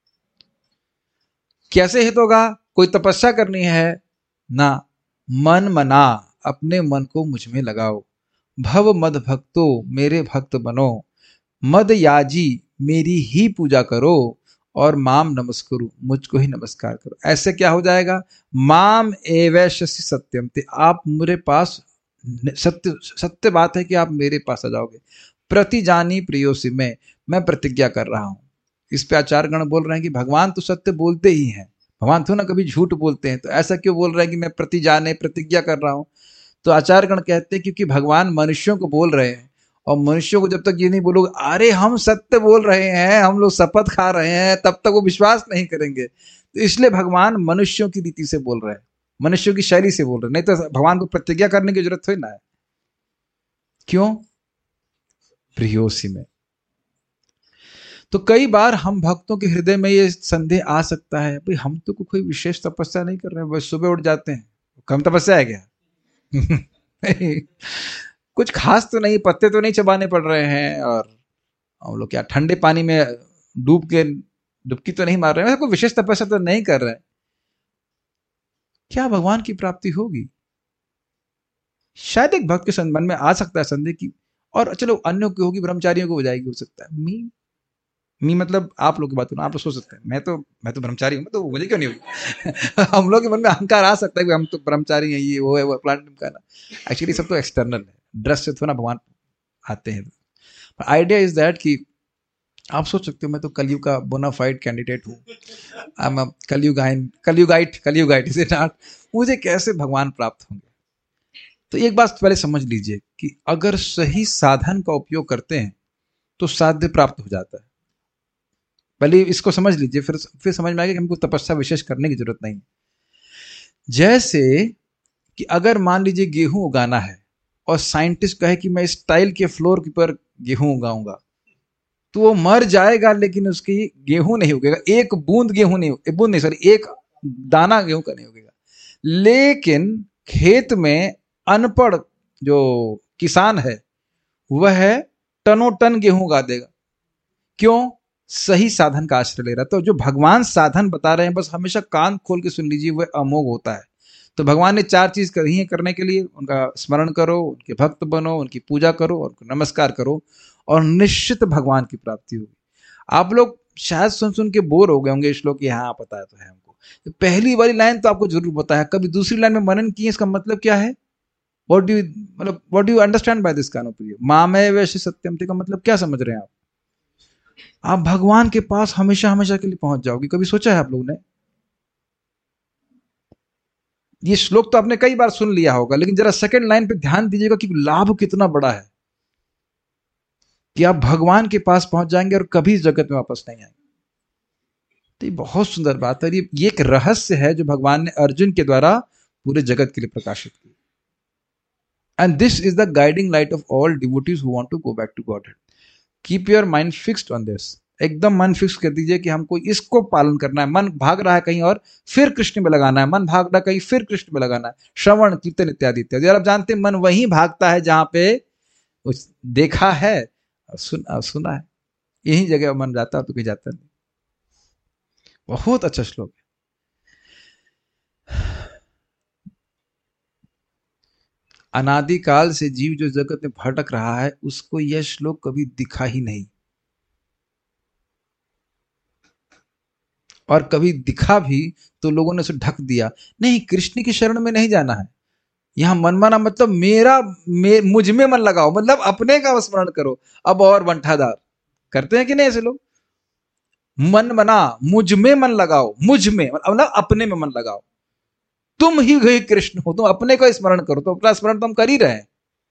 कैसे हित होगा? कोई तपस्या करनी है ना, मन मना, अपने मन को मुझ में लगाओ। भव मद भक्तो, मेरे भक्त बनो। मद याजी, मेरी ही पूजा करो। और माम नमस्कुरु, मुझको ही नमस्कार करो। ऐसे क्या हो जाएगा? माम एवैष्यसि सत्यम ते, आप मेरे पास सत्य सत्य बात है कि आप मेरे पास आ जाओगे। प्रतिजानी प्रियोसी में, मैं प्रतिज्ञा कर रहा हूं। इस पे आचार्यगण बोल रहे हैं कि भगवान तो सत्य बोलते ही हैं, भगवान तो ना कभी झूठ बोलते हैं, तो ऐसा क्यों बोल रहे हैं कि मैं प्रतिजाने प्रतिज्ञा कर रहा हूं? तो आचार्यगण कहते हैं क्योंकि भगवान मनुष्यों को बोल रहे हैं, और मनुष्यों को जब तक ये नहीं बोलोगे अरे हम सत्य बोल रहे हैं, हम लोग शपथ खा रहे हैं, तब तक वो विश्वास नहीं करेंगे। तो इसलिए भगवान मनुष्यों की रीति से बोल रहे हैं, मनुष्यों की शैली से बोल रहे हैं, नहीं तो भगवान को प्रतिज्ञा करने की जरूरत थोड़ी ना है। क्यों? प्रियोसी में। तो कई बार हम भक्तों के हृदय में ये संदेह आ सकता है, भाई हम तो कोई विशेष तपस्या नहीं कर रहे हैं, बस सुबह उठ जाते हैं, कम तपस्या है क्या? कुछ खास तो नहीं, पत्ते तो नहीं चबाने पड़ रहे हैं, और हम लोग क्या ठंडे पानी में डूब के डुबकी तो नहीं मार रहे हैं, कोई विशेष तपस्या तो नहीं कर रहे हैं, क्या भगवान की प्राप्ति होगी? शायद एक भक्त के मन में आ सकता है संदेह की, और चलो अन्यों की होगी, ब्रह्मचारियों को हो जाएगी, हो सकता है। मी मतलब आप लोग की बात करो, आप लोग सोच सकते हैं मैं तो ब्रह्मचारी हूँ, तो मुझे क्यों नहीं होगी? हम लोग के मन में अहंकार आ सकता है कि हम तो ब्रह्मचारी हैं, ये वो है, वो प्लांट का ना। एक्चुअली सब तो एक्सटर्नल है, ड्रेस से थोड़ा भगवान आते हैं। आइडिया इज दैट कि आप सोच सकते हो मैं तो कलयुग का बोनाफाइड कैंडिडेट हूँ, I am Kaliyugite is it not? मुझे कैसे भगवान प्राप्त होंगे? तो एक बात पहले समझ लीजिए कि अगर सही साधन का उपयोग करते हैं तो साध्य प्राप्त हो जाता है। पहले इसको समझ लीजिए, फिर समझ में आएगा कि हमको तपस्या विशेष करने की जरूरत नहीं। जैसे कि अगर मान लीजिए गेहूं उगाना है और साइंटिस्ट कहे कि मैं इस टाइल के फ्लोर पर गेहूं उगाऊंगा, तो वो मर जाएगा लेकिन उसकी गेहूं नहीं उगेगा, एक बूंद गेहूं नहीं, बूंद नहीं सॉरी, एक दाना गेहूं का नहीं उगेगा। लेकिन खेत में अनपढ़ जो किसान है वह टनों टन गेहूं उगा देगा। क्यों? सही साधन का आश्रय ले रहा है। तो जो भगवान साधन बता रहे हैं, बस हमेशा कान खोल के सुन लीजिए, वह अमोघ होता है। तो भगवान ने 4 चीज कही है करने के लिए, उनका स्मरण करो, उनके भक्त बनो, उनकी पूजा करो और उनको नमस्कार करो, और निश्चित भगवान की प्राप्ति होगी। आप लोग शायद सुन सुन के बोर हो गए होंगे श्लोक, हाँ पता है तो है हमको, तो पहली वाली लाइन तो आपको जरूर पता है, कभी दूसरी लाइन में मनन किए इसका मतलब क्या है? What do you understand by this कानोप्रिय? मामय वैश्य सत्यम का मतलब क्या समझ रहे हैं आप भगवान के पास हमेशा हमेशा के लिए पहुंच जाओगे। कभी सोचा है आप लोगों ने? ये श्लोक तो आपने कई बार सुन लिया होगा, लेकिन जरा सेकंड लाइन पे ध्यान दीजिएगा कि लाभ कितना बड़ा है कि आप भगवान के पास पहुंच जाएंगे और कभी इस जगत में वापस नहीं आएंगे। तो ये बहुत सुंदर बात है, ये एक रहस्य है जो भगवान ने अर्जुन के द्वारा पूरे जगत के लिए प्रकाशित किया। And this is the guiding light of all devotees who want to go back to Godhead. Keep your mind fixed on this. एकदम मन फिक्स कर दीजिए कि हमको इसको पालन करना है। मन भाग रहा है कहीं और, फिर कृष्ण में लगाना है। मन भाग रहा है कहीं, फिर कृष्ण में लगाना है। श्रवण कीर्तन इत्यादि इत्यादि। और आप जानते हैं मन वहीं भागता है जहां पे देखा है और सुना है, यही जगह मन जाता है, तो कहीं जाता नहीं। बहुत अच्छा श्लोक है। अनादिकाल से जीव जो जगत में भटक रहा है, उसको यह श्लोक कभी दिखा ही नहीं, और कभी दिखा भी तो लोगों ने उसे ढक दिया। नहीं, कृष्ण की शरण में नहीं जाना है। यहां मन माना मतलब मुझ में मन लगाओ, मतलब अपने का स्मरण करो। अब और बंठादार करते हैं कि नहीं ऐसे लोग? मन बना, मुझ में मन लगाओ, मुझ में मतलब अपने में मन लगाओ। तुम ही गए कृष्ण हो, तुम अपने को स्मरण करो। तो अपना स्मरण तो हम कर ही रहे हैं।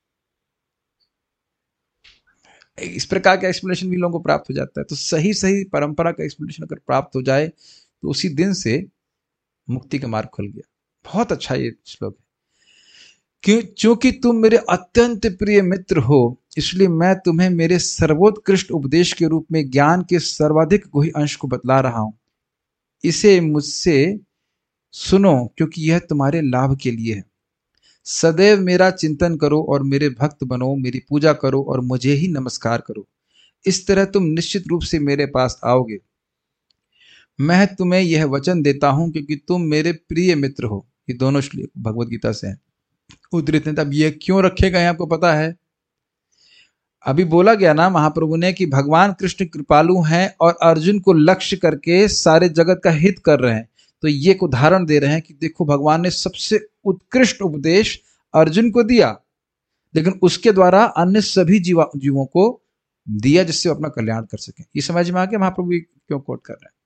इस प्रकार का एक्सप्लेनेशन भी लोगों को प्राप्त हो जाता है। तो सही सही परंपरा का एक्सप्लेनेशन अगर प्राप्त हो जाए तो उसी दिन से मुक्ति का मार्ग खुल गया। बहुत अच्छा ये श्लोक है। क्योंकि तुम मेरे अत्यंत प्रिय मित्र हो, इसलिए मैं तुम्हें मेरे सर्वोत्कृष्ट उपदेश के रूप में ज्ञान के सर्वाधिक गुह्य अंश को बतला रहा हूं। इसे मुझसे सुनो, क्योंकि यह तुम्हारे लाभ के लिए है। सदैव मेरा चिंतन करो और मेरे भक्त बनो, मेरी पूजा करो और मुझे ही नमस्कार करो। इस तरह तुम निश्चित रूप से मेरे पास आओगे। मैं तुम्हें यह वचन देता हूं क्योंकि तुम मेरे प्रिय मित्र हो। ये दोनों श्लोक भगवत गीता से हैं, उद्धृत हैं। तब ये क्यों रखे गए आपको पता है? अभी बोला गया ना महाप्रभु ने कि भगवान कृष्ण कृपालु हैं और अर्जुन को लक्ष्य करके सारे जगत का हित कर रहे हैं। तो ये एक उदाहरण दे रहे हैं कि देखो भगवान ने सबसे उत्कृष्ट उपदेश अर्जुन को दिया, लेकिन उसके द्वारा अन्य सभी जीवों को दिया जिससे वो अपना कल्याण कर सके। ये समझ में आ गया महाप्रभु ये क्यों कोट कर रहे हैं?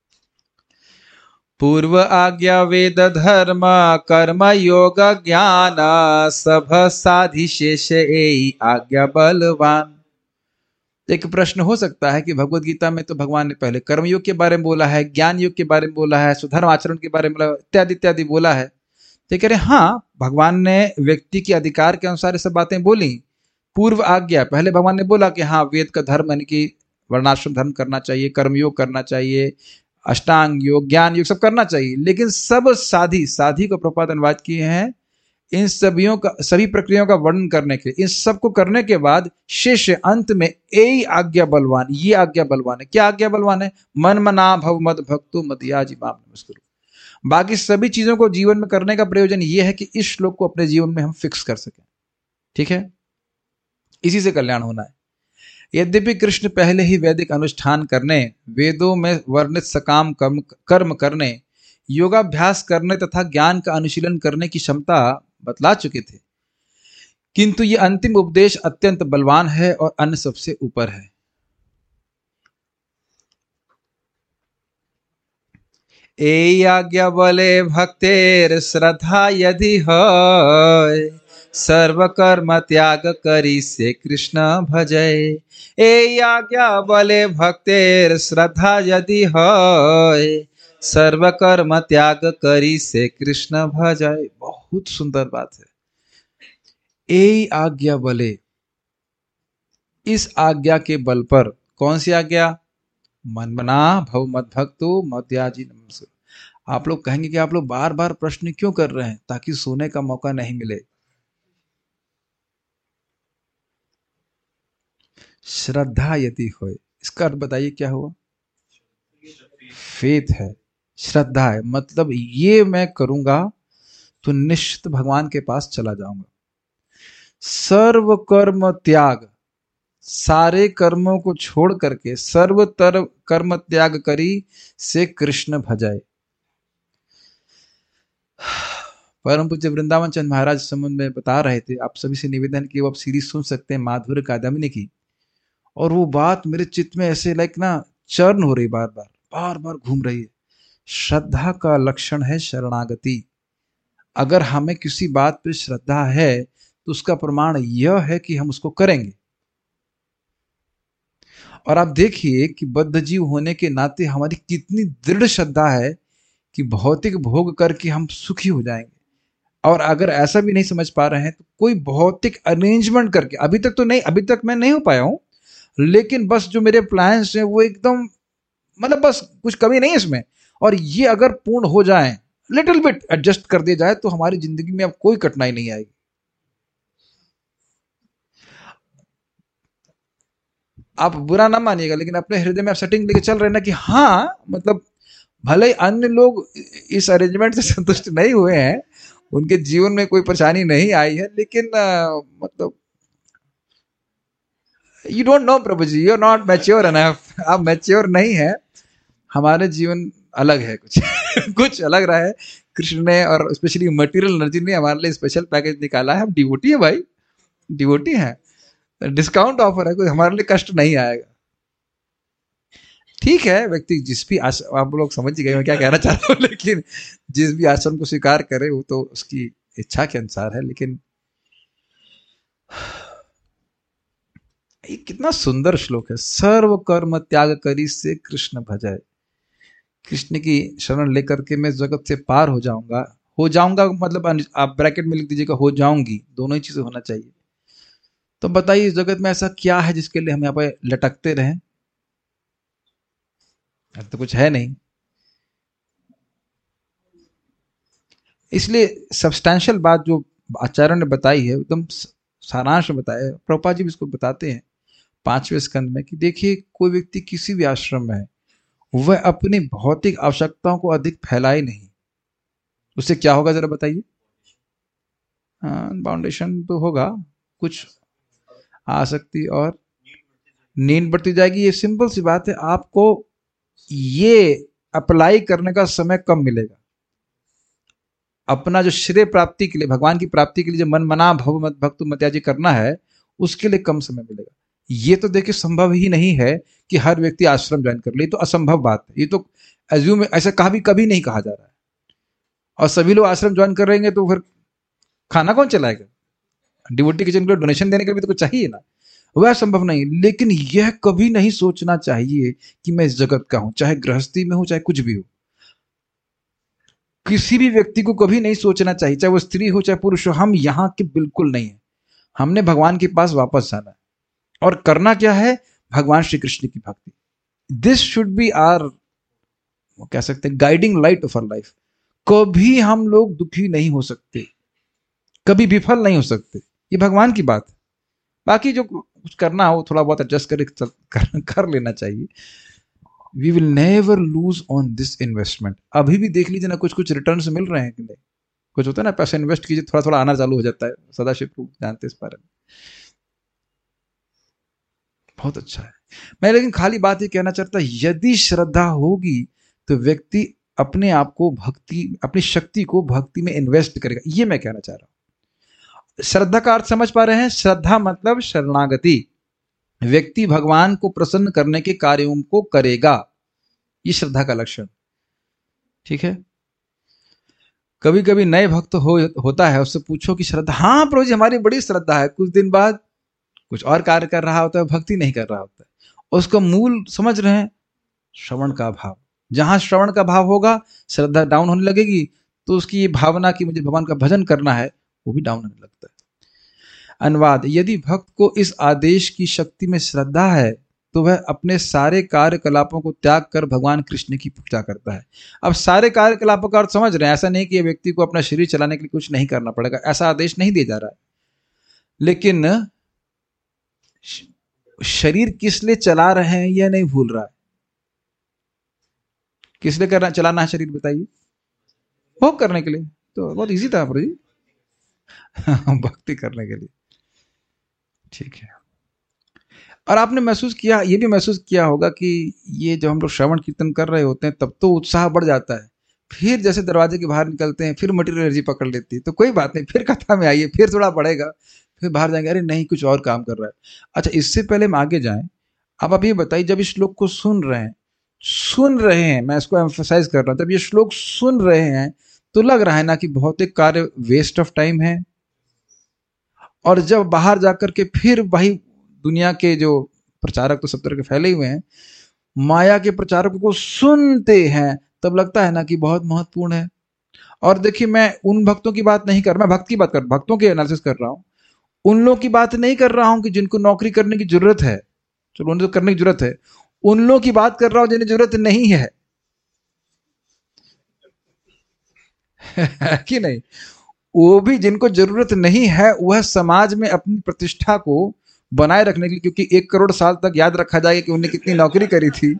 पूर्व आज्ञा वेद धर्म कर्म योग ज्ञान सब साधि शेष एई आज्ञा बलवान। एक प्रश्न हो सकता है कि भगवत गीता में तो भगवान ने पहले कर्मयोग के बारे में बोला है, ज्ञान योग के बारे में बोला है, सुधर्म आचरण के बारे में इत्यादि इत्यादि बोला है। तो कह रहे हाँ, भगवान ने व्यक्ति के अधिकार के अनुसार ये सब बातें बोली। पूर्व आज्ञा, पहले भगवान ने बोला कि हाँ वेद का धर्म यानी कि वर्णाश्रम धर्म करना चाहिए, कर्मयोग करना चाहिए, अष्टांग योग, ज्ञान योग सब करना चाहिए। लेकिन सब साधी को प्रपात अनुवाद किए हैं इन सभी प्रक्रियाओं का वर्णन करने के, इन सबको करने के बाद शेष अंत में यही आज्ञा बलवान, ये आज्ञा बलवान है। क्या आज्ञा बलवान है? मन मना भव मद भक्तो मदयाजी माम नमस्कुरु। बाकी सभी चीजों को जीवन में करने का प्रयोजन ये है कि इस श्लोक को अपने जीवन में हम फिक्स कर सकें। ठीक है, इसी से कल्याण होना है। यद्यपि कृष्ण पहले ही वैदिक अनुष्ठान करने, वेदों में वर्णित सकाम कर्म करने, योगाभ्यास करने तथा ज्ञान का अनुशीलन करने की क्षमता बतला चुके थे, किंतु ये अंतिम उपदेश अत्यंत बलवान है और अन्य सबसे ऊपर है। ए आज्ञा बले भक्तेर श्रद्धा यदि है, सर्व कर्म त्याग करी से कृष्ण भजय। ए आज्ञा बले भक्तेर श्रद्धा यदि है, सर्व कर्म त्याग करी से कृष्ण भजय। बहुत सुंदर बात है। ए आज्ञा बले, इस आज्ञा के बल पर, कौन सी आज्ञा? मन मना भव मद भक्तो मदयाजी नमस्कुरु। आप लोग कहेंगे कि आप लोग बार बार प्रश्न क्यों कर रहे हैं? ताकि सोने का मौका नहीं मिले। श्रद्धा यदि होए, इसका अर्थ बताइए क्या हुआ? फेथ है, श्रद्धा है। मतलब ये मैं करूंगा तो निश्चित भगवान के पास चला जाऊंगा। सर्व कर्म त्याग, सारे कर्मों को छोड़ करके सर्वतर कर्म त्याग करी से कृष्ण भजाए। परम पूज्य वृंदावन चंद महाराज संबंध में बता रहे थे, आप सभी से निवेदन कि वो आप सीरीज सुन सकते हैं माधुर्य कादम्बिनी की। और वो बात मेरे चित्त में ऐसे लाइक ना चर्न हो रही, बार बार घूम रही है। श्रद्धा का लक्षण है शरणागति। अगर हमें किसी बात पे श्रद्धा है तो उसका प्रमाण यह है कि हम उसको करेंगे। और आप देखिए कि बद्ध जीव होने के नाते हमारी कितनी दृढ़ श्रद्धा है कि भौतिक भोग करके हम सुखी हो जाएंगे। और अगर ऐसा भी नहीं समझ पा रहे हैं तो कोई भौतिक अरेंजमेंट करके, अभी तक तो नहीं, अभी तक मैं नहीं हो पाया हूं, लेकिन बस जो मेरे प्लान्स हैं वो एकदम मतलब बस कुछ कमी नहीं है इसमें, और ये अगर पूर्ण हो जाए, लिटिल बिट एडजस्ट कर दिया जाए, तो हमारी जिंदगी में अब कोई कठिनाई नहीं आएगी। आप बुरा ना मानिएगा, लेकिन अपने हृदय में आप सेटिंग लेके चल रहे हैं ना कि हाँ, मतलब भले ही अन्य लोग इस अरेंजमेंट से संतुष्ट नहीं हुए हैं, उनके जीवन में कोई परेशानी नहीं आई है, लेकिन मतलब यू डोंट नो प्रभु जी, you are not mature enough. आप मैच्योर नहीं है, हमारे जीवन अलग है, कुछ कुछ अलग रहा है। कृष्ण ने और स्पेशली मटेरियल एनर्जी ने हमारे लिए स्पेशल पैकेज निकाला है। हम डिवोटी है भाई, डिवोटी है, डिस्काउंट ऑफर है, कोई हमारे लिए कष्ट नहीं आएगा। ठीक है, व्यक्ति जिस भी आप लोग समझ गए मैं क्या कहना चाहता हूँ, लेकिन जिस भी आश्रम को स्वीकार करे वो तो उसकी इच्छा के अनुसार है। लेकिन ये कितना सुंदर श्लोक है, सर्व कर्म त्याग करी से कृष्ण भजाए। कृष्ण की शरण लेकर के मैं जगत से पार हो जाऊंगा। हो जाऊंगा मतलब आप ब्रैकेट में लिख दीजिएगा हो जाऊंगी, दोनों ही चीजें होना चाहिए। तो बताइए इस जगत में ऐसा क्या है जिसके लिए हम यहाँ पे लटकते रहें? तो कुछ है नहीं। इसलिए सब्सटैंशियल बात जो आचार्य ने बताई है एकदम सारांश में बताया है। प्रभुपाद जी भी इसको बताते हैं 5वें स्कंद में कि देखिए कोई व्यक्ति किसी भी आश्रम में है, वह अपनी भौतिक आवश्यकताओं को अधिक फैलाए नहीं, उससे क्या होगा जरा बताइए? बाउंडेशन तो होगा, कुछ आसक्ति और नींद बढ़ती जाएगी। ये सिंपल सी बात है, आपको ये अप्लाई करने का समय कम मिलेगा। अपना जो श्रेय प्राप्ति के लिए, भगवान की प्राप्ति के लिए जो मन मना भव मत भक्तु मत्याजी करना है, उसके लिए कम समय मिलेगा। ये तो देखिए संभव ही नहीं है कि हर व्यक्ति आश्रम ज्वाइन कर ले, तो असंभव बात है। ये तो एज्यूम, ऐसा कभी नहीं कहा जा रहा है। और सभी लोग आश्रम ज्वाइन कर रहेंगे तो फिर खाना कौन चलाएगा? डिवोटी किचन को डोनेशन देने के लिए भी तो कुछ चाहिए ना, वह संभव नहीं। लेकिन यह कभी नहीं सोचना चाहिए कि मैं इस जगत का हूं, चाहे गृहस्थी में हो चाहे कुछ भी हो। किसी भी व्यक्ति को कभी नहीं सोचना चाहिए, चाहे वो स्त्री हो चाहे पुरुष हो, हम यहाँ के बिल्कुल नहीं है। हमने भगवान के पास वापस जाना है और करना क्या है? भगवान श्री कृष्ण की भक्ति। दिस शुड बी आर, कह सकते हैं, guiding light of our life. कभी हम लोग दुखी नहीं हो सकते, कभी विफल नहीं हो सकते, ये भगवान की बात है। बाकी जो कुछ करना हो थोड़ा बहुत एडजस्ट कर लेना चाहिए। We will never lose on this investment. अभी भी देख लीजिए ना, कुछ कुछ रिटर्न्स मिल रहे हैं कि नहीं। कुछ होता है ना, पैसा इन्वेस्ट कीजिए थोड़ा थोड़ा आना चालू हो जाता है। सदाशिव जानते इस बारे में, बहुत अच्छा है। मैं लेकिन खाली बात ये कहना चाहता, यदि श्रद्धा होगी तो व्यक्ति अपने आप को भक्ति, अपनी शक्ति को भक्ति में इन्वेस्ट करेगा। ये मैं कहना चाह रहा हूं। श्रद्धा का अर्थ समझ पा रहे हैं? श्रद्धा मतलब शरणागति। व्यक्ति भगवान को प्रसन्न करने के कार्यों को करेगा, ये श्रद्धा का लक्षण। ठीक है। कभी कभी नए भक्त होता है, उससे पूछो कि श्रद्धा, हाँ प्रभु जी हमारी बड़ी श्रद्धा है, कुछ दिन बाद कुछ और कार्य कर रहा होता है, भक्ति नहीं कर रहा होता है। उसका मूल समझ रहे हैं? श्रवण का भाव। जहां श्रवण का भाव होगा, श्रद्धा डाउन होने लगेगी, तो उसकी ये भावना कि मुझे भगवान का भजन करना है, वो भी डाउन होने लगता है। अनुवाद, यदि भक्त को इस आदेश की शक्ति में श्रद्धा है तो वह अपने सारे कार्यकलापों को त्याग कर भगवान कृष्ण की पूजा करता है। अब सारे कार्यकलापों का अर्थ समझ रहे हैं? ऐसा नहीं कि व्यक्ति को अपना शरीर चलाने के लिए कुछ नहीं करना पड़ेगा, ऐसा आदेश नहीं दिया जा रहा है। लेकिन शरीर किस लिए चला रहे हैं यह नहीं भूल रहा है। किस लिए चलाना है शरीर, बताइए? भोग करने के लिए। तो बहुत इजी था प्रभु जी भक्ति करने के लिए। ठीक है। और आपने महसूस किया, ये भी महसूस किया होगा कि ये जब हम लोग श्रवण कीर्तन कर रहे होते हैं तब तो उत्साह बढ़ जाता है, फिर जैसे दरवाजे के बाहर निकलते हैं फिर मटेरियल एनर्जी पकड़ लेती है। तो कोई बात नहीं, फिर कथा में आइए, फिर थोड़ा बढ़ेगा, फिर बाहर जाएंगे, अरे नहीं कुछ और काम कर रहा है। अच्छा, इससे पहले हम आगे जाएं, आप ये बताइए, जब इस श्लोक को सुन रहे हैं, मैं इसको एम्फसाइज कर रहा हूं, जब ये श्लोक सुन रहे हैं तो लग रहा है ना कि भौतिक कार्य वेस्ट ऑफ टाइम है। और जब बाहर जाकर के फिर वही दुनिया के जो प्रचारक तो सब तरह के फैले हुए हैं, माया के प्रचारकों को सुनते हैं, तब लगता है ना कि बहुत महत्वपूर्ण है। और देखिए, मैं उन भक्तों की बात नहीं कर रहा, मैं भक्त की बात कर, भक्तों की एनालिसिस कर रहा हूं। उन लोगों की बात नहीं कर रहा हूं कि जिनको नौकरी करने की जरूरत है, चलो उन्हें तो करने की जरूरत है। उन लोगों की बात कर रहा हूं जिन्हें जरूरत नहीं है कि नहीं? वो भी जिनको जरूरत नहीं है, वह समाज में अपनी प्रतिष्ठा को बनाए रखने के लिए, क्योंकि 1 करोड़ साल तक याद रखा जाएगा कि उन्हें कितनी नौकरी करी थी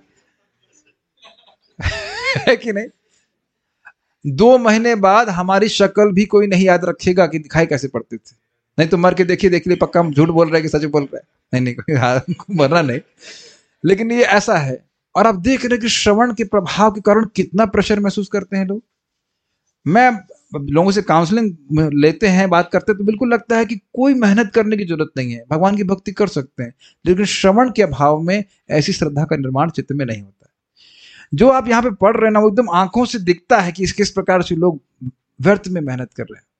है कि नहीं? 2 महीने बाद हमारी शक्ल भी कोई नहीं याद रखेगा कि दिखाई कैसे पड़ते थे। नहीं तो मर के देखिए पक्का हम झूठ बोल रहे हैं कि सच बोल रहे हैं। नहीं कोई मरना नहीं, लेकिन ये ऐसा है। और आप देख रहे हैं कि श्रवण के प्रभाव के कारण कितना प्रेशर महसूस करते हैं लोग। मैं लोगों से काउंसलिंग लेते हैं, बात करते हैं, तो बिल्कुल लगता है कि कोई मेहनत करने की जरूरत नहीं है, भगवान की भक्ति कर सकते हैं। लेकिन श्रवण के अभाव में ऐसी श्रद्धा का निर्माण चित्त में नहीं होता है। जो आप यहाँ पे पढ़ रहे हैं ना, वो एकदम आंखों से दिखता है कि किस प्रकार से लोग व्यर्थ में मेहनत कर रहे हैं।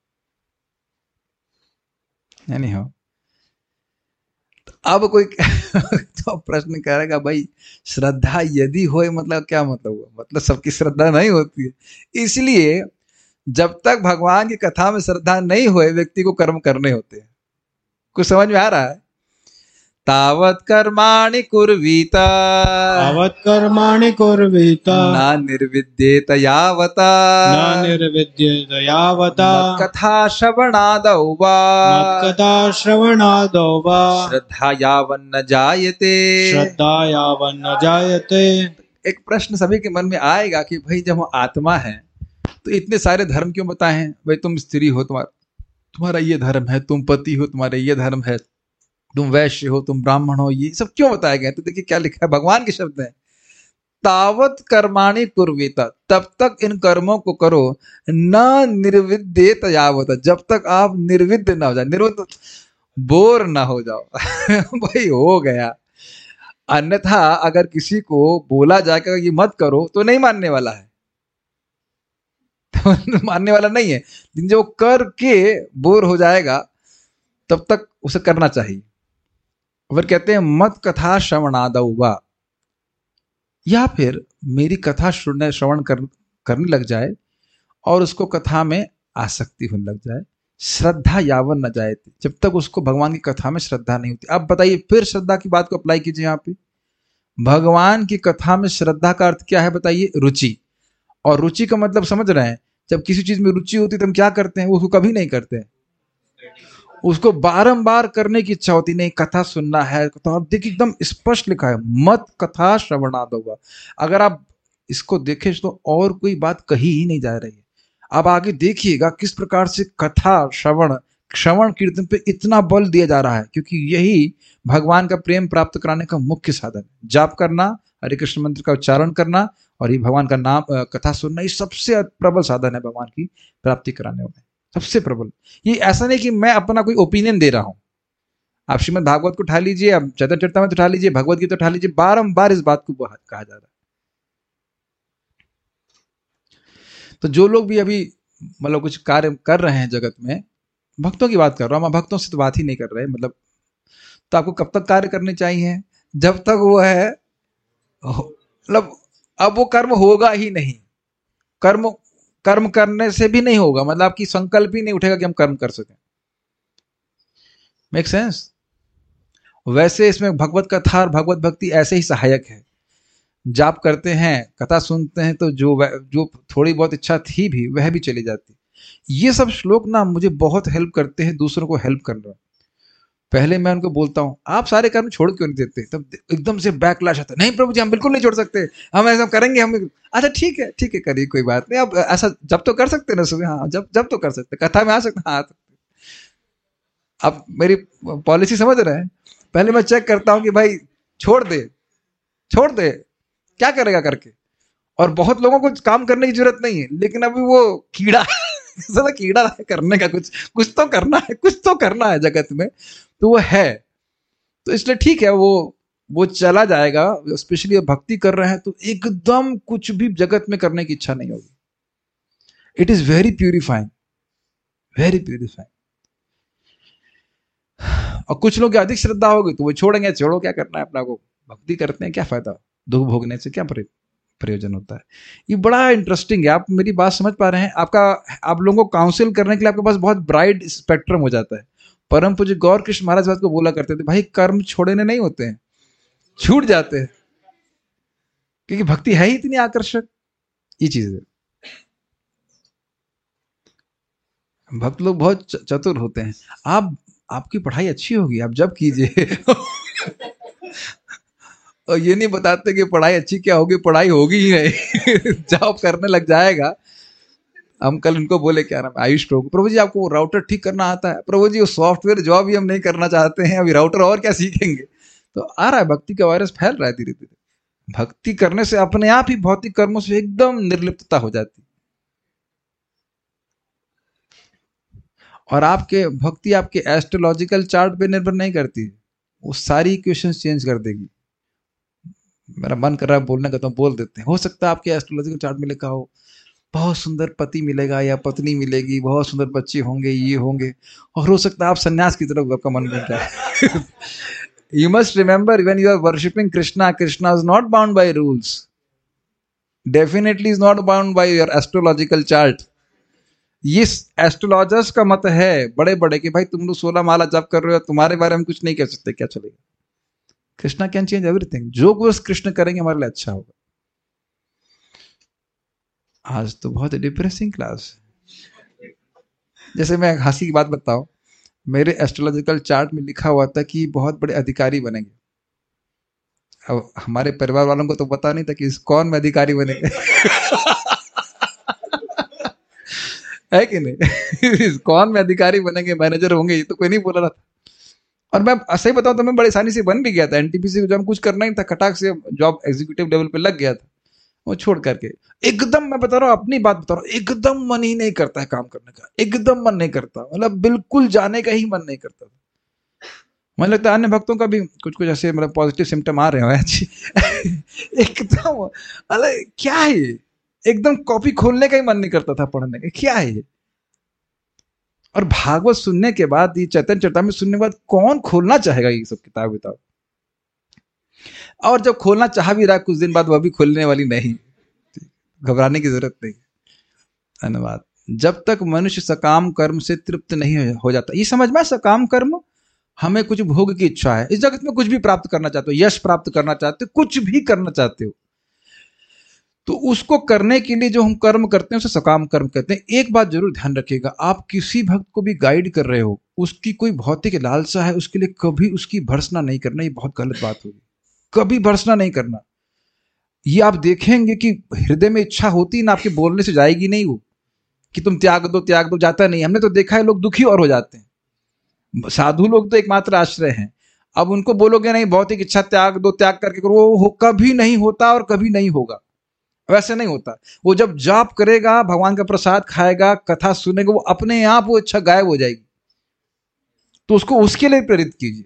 यानी हो तो अब कोई तो प्रश्न करेगा, भाई श्रद्धा यदि हो मतलब क्या मतलब हुआ? मतलब सबकी श्रद्धा नहीं होती है। इसलिए जब तक भगवान की कथा में श्रद्धा नहीं होए, व्यक्ति को कर्म करने होते हैं। कुछ समझ में आ रहा है? तावत कर्माणि कुर्वीता, तावत् कर्माणि कुर्वीता, न निर्विद्येत यावता, न निर्विद्येत यावता, कथा श्रवणादौ वा, मत्कथा श्रवणादौ वा, श्रद्धा यावन्न जायते, श्रद्धा यावन्न जायते। एक प्रश्न सभी के मन में आएगा कि भाई जब हम आत्मा है तो इतने सारे धर्म क्यों बताए हैं? भाई तुम स्त्री हो, तुम्हारा ये धर्म है, तुम पति हो, तुम्हारा ये धर्म है, तुम वैश्य हो, तुम ब्राह्मण हो, ये सब क्यों बताया गया? तो देखिए क्या लिखा है, भगवान के शब्द हैं। तावत कर्माणि कुर्वीत, तब तक इन कर्मों को करो, न निर्विद्येत यावत, जब तक आप निर्विद्य ना हो जाए, निर्विद्य बोर ना हो जाओ। भाई हो गया। अन्यथा अगर किसी को बोला जाएगा ये मत करो तो नहीं मानने वाला है, तो मानने वाला नहीं है। लेकिन जो करके बोर हो जाएगा तब तक उसे करना चाहिए। फिर कहते हैं मत कथा श्रवणादौ वा, या फिर मेरी कथा श्रवण करने लग जाए और उसको कथा में आसक्ति होने लग जाए। श्रद्धा यावन न जाए, जब तक उसको भगवान की कथा में श्रद्धा नहीं होती। अब बताइए, फिर श्रद्धा की बात को अप्लाई कीजिए यहाँ पे। भगवान की कथा में श्रद्धा का अर्थ क्या है बताइए? रुचि। और रुचि का मतलब समझ रहे हैं, जब किसी चीज में रुचि होती है तो हम क्या करते हैं? उसको कभी नहीं करते हैं, उसको बारंबार करने की इच्छा होती, नहीं कथा सुनना है। तो आप देखिए एकदम स्पष्ट लिखा है मत कथा श्रवणादौ। अगर आप इसको देखें तो और कोई बात कही ही नहीं जा रही है। अब आगे देखिएगा किस प्रकार से कथा श्रवण कीर्तन पे इतना बल दिया जा रहा है, क्योंकि यही भगवान का प्रेम प्राप्त कराने का मुख्य साधन है। जाप करना, हरे कृष्ण मंत्र का उच्चारण करना और ये भगवान का नाम कथा सुनना, ये सबसे प्रबल साधन है भगवान की प्राप्ति कराने में, सबसे प्रबल। ये ऐसा नहीं कि मैं अपना कोई ओपिनियन दे रहा हूं। आप श्रीमद् भागवत को उठा लीजिए, आप चैतन्य चरितामृत उठा लीजिए, भगवत गीता उठा लीजिए, बारंबार इस बात को कहा जा रहा है। तो जो लोग भी अभी मतलब कुछ कार्य कर रहे हैं जगत में, भक्तों की बात कर रहा हूं मैं, भक्तों से तो बात ही नहीं कर रहे मतलब, तो आपको कब तक कार्य करने चाहिए? जब तक वो है मतलब, अब वो कर्म होगा ही नहीं। कर्म करने से भी नहीं होगा, मतलब आपकी संकल्प ही नहीं उठेगा कि हम कर्म कर सकें। Make sense? वैसे इसमें भगवत कथा और भगवत भक्ति ऐसे ही सहायक है। जाप करते हैं, कथा सुनते हैं, तो जो थोड़ी बहुत इच्छा थी भी वह भी चली जाती। ये सब श्लोक ना मुझे बहुत हेल्प करते हैं दूसरों को हेल्प करने में। पहले मैं उनको बोलता हूँ आप सारे कर्म छोड़ क्यों नहीं देते, तब एकदम से बैकलैश आता है, नहीं प्रभु जी हम बिल्कुल नहीं छोड़ सकते, हम ऐसा करेंगे। हम अच्छा ठीक है करिए, कोई बात नहीं। अब ऐसा जब तो कर सकते ना सुबह, हाँ जब तो कर सकते, कथा में आ सकते, हाँ आ सकते। अब मेरी पॉलिसी समझ रहे हैं, पहले मैं चेक करता हूँ कि भाई छोड़ दे क्या करेगा करके। और बहुत लोगों को काम करने की जरूरत नहीं है, लेकिन अभी वो कीड़ा कीड़ा है करने का, कुछ तो करना है जगत में, तो वो है। तो इसलिए ठीक है, वो चला जाएगा। स्पेशली भक्ति कर रहे हैं तो एकदम कुछ भी जगत में करने की इच्छा नहीं होगी। It is very purifying, very purifying. और कुछ लोग अधिक श्रद्धा होगी तो वो छोड़ेंगे, छोड़ो क्या करना है अपना को, भक्ति करते हैं क्या फायदा, दुख भोगने से क्या प्रयोजन होता है। ये बड़ा इंटरेस्टिंग है। आप मेरी बात समझ पा रहे हैं? आप लोगों को काउंसिल करने के लिए आपके पास बहुत ब्राइड स्पेक्ट्रम हो जाता है। परम पूज्य गौर कृष्ण महाराज बात को बोला करते थे, भाई कर्म छोड़ने नहीं होते हैं, छूट जाते हैं, क्योंकि भक्ति है ही इतनी आकर्षक। ये चीज है, भक्त लोग बहुत चतुर होते हैं। आपकी पढ़ाई अच्छी होगी, आप जब कीजिए। और ये नहीं बताते कि पढ़ाई अच्छी क्या होगी, पढ़ाई होगी ही नहीं। जॉब करने लग जाएगा। हम कल उनको बोले, क्या नाम, आयुष प्रभु जी आपको राउटर ठीक करना आता है? प्रभु जी वो सॉफ्टवेयर जॉब ही हम नहीं करना चाहते हैं, अभी राउटर और क्या सीखेंगे। तो आ रहा है, भक्ति का वायरस फैल रहा है धीरे धीरे। भक्ति करने से अपने आप ही भौतिक कर्मों से एकदम निर्लिप्तता हो जाती। और आपके भक्ति आपके एस्ट्रोलॉजिकल चार्ट पे निर्भर नहीं करती, वो सारी इक्वेशंस चेंज कर देगी। मेरा मन कर रहा है बोलने का, तो बोल देते हैं। हो सकता है आपके एस्ट्रोलॉजिकल चार्ट में लिखा हो बहुत सुंदर पति मिलेगा या पत्नी मिलेगी, बहुत सुंदर बच्चे होंगे, ये होंगे, और हो सकता है आप सन्यास की तरफ आपका मन बन जाए। You must remember, when you are worshipping Krishna, Krishna is not bound by rules. Definitely is not bound by your astrological chart. ये एस्ट्रोलॉजर्स का मत है बड़े बड़े कि भाई तुम लोग 16 माला जप कर रहे हो, तुम्हारे बारे में कुछ नहीं कह सकते, क्या चलेगा। Krishna can change everything. जो कुछ कृष्ण करेंगे हमारे लिए अच्छा होगा। आज तो बहुत डिप्रेसिंग क्लास। जैसे मैं हंसी की बात बताऊं, मेरे एस्ट्रोलॉजिकल चार्ट में लिखा हुआ था कि बहुत बड़े अधिकारी बनेंगे। अब हमारे परिवार वालों को तो पता नहीं था कि कौन में अधिकारी बनेंगे। है कि नहीं? कौन में अधिकारी बनेंगे, मैनेजर होंगे, ये तो कोई नहीं बोल रहा था। और मैं सही बताऊं तो मैं बड़ी आसानी से बन भी गया था। एनटीपीसी को जब कुछ करना ही था, खटाक से जॉब एग्जीक्यूटिव लेवल पे लग गया था। वो छोड़ करके एकदम, मैं बता रहा हूँ अपनी बात बता रहा हूँ, एकदम मन ही नहीं करता है काम करने का, एकदम मन नहीं करता, मतलब बिल्कुल जाने का ही मन नहीं करता। मुझे लगता है अन्य भक्तों का भी कुछ कुछ ऐसे मतलब पॉजिटिव सिम्टम आ रहे हैं एकदम अरे क्या है ये, एकदम कॉपी खोलने का ही मन नहीं करता था पढ़ने का, क्या है ये। और भागवत सुनने के बाद, ये चैतन्य चरितामृत सुनने के बाद कौन खोलना चाहेगा ये सब किताब विताब। और जब खोलना चाह भी रहा कुछ दिन बाद, वह भी खोलने वाली नहीं, घबराने की जरूरत नहीं। धन्यवाद। जब तक मनुष्य सकाम कर्म से तृप्त नहीं हो जाता, ये समझ में, सकाम कर्म हमें कुछ भोग की इच्छा है, इस जगत में कुछ भी प्राप्त करना चाहते हो, यश प्राप्त करना चाहते हो, कुछ भी करना चाहते हो, तो उसको करने के लिए जो हम कर्म करते हैं उसे सकाम कर्म कहते हैं। एक बात जरूर ध्यान रखिएगा, आप किसी भक्त को भी गाइड कर रहे हो, उसकी कोई भौतिक लालसा है, उसके लिए कभी उसकी भर्सना नहीं करना, ये बहुत गलत बात होगी। कभी भर्सना नहीं करना। ये आप देखेंगे कि हृदय में इच्छा होती ना, आपके बोलने से जाएगी नहीं वो, कि तुम त्याग दो, जाता नहीं। हमने तो देखा है लोग दुखी और हो जाते हैं। साधु लोग तो एकमात्र आश्रय हैं, अब उनको बोलोगे नहीं भौतिक इच्छा त्याग दो, त्याग करके करो, वो कभी नहीं होता और कभी नहीं होगा, वैसे नहीं होता। वो जब जाप करेगा, भगवान का प्रसाद खाएगा, कथा सुनेगा, वो अपने आप वो इच्छा गायब हो जाएगी। तो उसको उसके लिए प्रेरित कीजिए।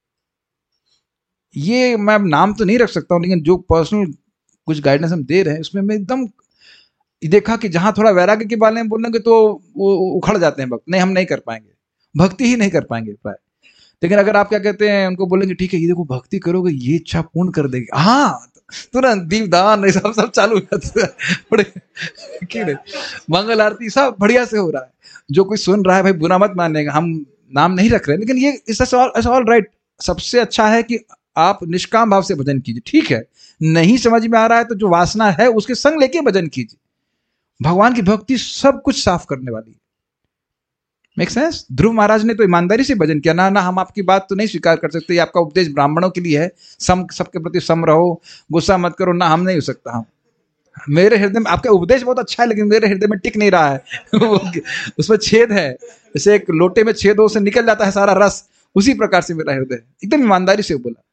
ये मैं नाम तो नहीं रख सकता हूं, लेकिन जो पर्सनल कुछ गाइडेंस हम दे रहे हैं उसमें मैं एकदम देखा कि जहां थोड़ा वैराग्य के बारे में बोलेंगे तो वो उखड़ जाते हैं भक्त, नहीं हम नहीं कर पाएंगे, भक्ति ही नहीं कर पाएंगे प्राय। लेकिन अगर आप क्या कहते हैं, उनको बोलेंगे ठीक है ये देखो भक्ति करोगे ये इच्छा पूर्ण कर देगी, हाँ तुरंत दीपदान सब सब चालू हो जाता है बड़े क्यों नहीं, मंगल आरती सब बढ़िया से हो रहा है। जो कोई सुन रहा है भाई बुरा मत मानेगा, हम नाम नहीं रख रहे, लेकिन ये इट्स ऑल राइट। सबसे अच्छा है कि आप निष्काम भाव से भजन कीजिए, ठीक है। नहीं समझ में आ रहा है तो जो वासना है उसके संग लेके भजन कीजिए। भगवान की भक्ति सब कुछ साफ करने वाली है। Make sense. ध्रुव महाराज ने तो ईमानदारी से भजन किया, ना ना हम आपकी बात तो नहीं स्वीकार कर सकते, आपका उपदेश ब्राह्मणों के लिए है, सम सबके प्रति सम रहो, गुस्सा मत करो, ना हम नहीं हो सकता। हम मेरे हृदय में आपका उपदेश बहुत अच्छा है, लेकिन मेरे हृदय में टिक नहीं रहा है उसमें छेद है, जैसे एक लोटे में छेद हो से निकल जाता है सारा रस, उसी प्रकार से मेरा हृदय एकदम ईमानदारी से बोला।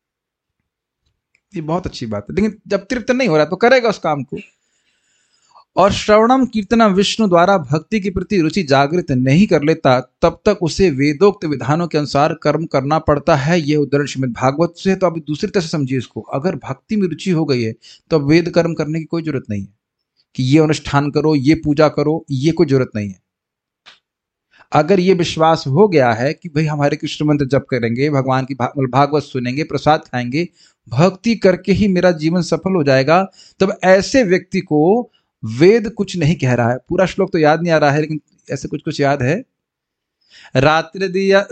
ये बहुत अच्छी बात है, लेकिन जब तृप्त नहीं हो रहा तो करेगा उस काम को। और श्रवणम कीर्तनम विष्णु द्वारा भक्ति के प्रति रुचि जागृत नहीं कर लेता, तब तक उसे वेदोक्त विधानों के अनुसार कर्म करना पड़ता है। यह उदाहरण श्रीमद् भागवत से है, तो अभी दूसरी तरह से समझिए इसको। अगर भक्ति में रुचि हो गई है तो अब वेद कर्म करने की कोई जरूरत नहीं है कि ये अनुष्ठान करो, ये पूजा करो, ये कोई जरूरत नहीं है। अगर ये विश्वास हो गया है कि भाई हमारे कृष्ण मंत्र जप करेंगे, भगवान की भागवत सुनेंगे, प्रसाद खाएंगे, भक्ति करके ही मेरा जीवन सफल हो जाएगा, तब ऐसे व्यक्ति को वेद कुछ नहीं कह रहा है। पूरा श्लोक तो याद नहीं आ रहा है, लेकिन ऐसे कुछ कुछ याद है। रात्रि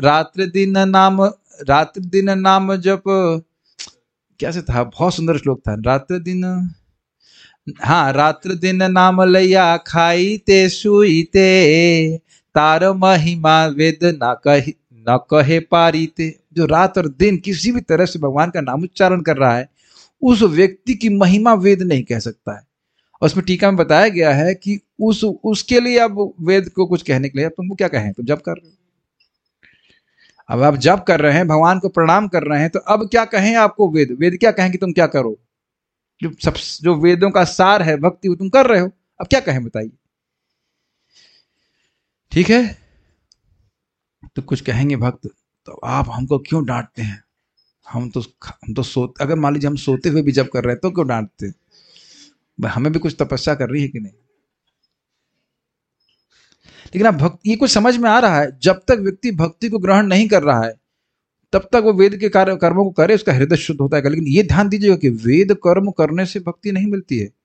दिन नाम जप, कैसे था, बहुत सुंदर श्लोक था। रात्रि दिन, हाँ, रात्रि दिन नाम लैया खाई ते सुई ते, तार महिमा वेद न कहे पारी ते। जो रात और दिन किसी भी तरह से भगवान का नाम उच्चारण कर रहा है, उस व्यक्ति की महिमा वेद नहीं कह सकता है। और उसमें टीका में बताया गया है कि उसके लिए अब वेद को कुछ कहने के लिए तुमको क्या कहें, तुम जप कर रहे हो, अब आप जप कर रहे हैं, भगवान को प्रणाम कर रहे हैं, तो अब क्या कहें आपको वेद क्या कहें कि तुम क्या करो। जो वेदों का सार है भक्ति, वो तुम कर रहे हो, अब क्या कहें बताइए। ठीक है, तो कुछ कहेंगे भक्त, तो आप हमको क्यों डांटते हैं, हम तो सोते, अगर मान लीजिए हम सोते हुए भी जप कर रहे हैं तो क्यों डांटते, हमें भी कुछ तपस्या कर रही है कि नहीं। लेकिन अब भक्ति, ये कुछ समझ में आ रहा है, जब तक व्यक्ति भक्ति को ग्रहण नहीं कर रहा है तब तक वो वेद के कर्मों को करे, उसका हृदय शुद्ध होता है। लेकिन ये ध्यान दीजिएगा कि वेद कर्म करने से भक्ति नहीं मिलती है।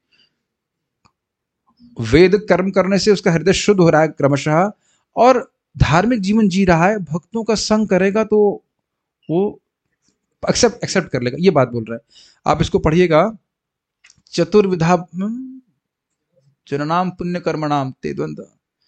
वेद कर्म करने से उसका हृदय शुद्ध हो रहा है क्रमशः, और धार्मिक जीवन जी रहा है, भक्तों का संग करेगा तो वो एक्सेप्ट कर लेगा। ये बात बोल रहा है। आप इसको पढ़िएगा, चतुर्विधा जननाम पुण्य कर्मणाम ते द्वंद्व,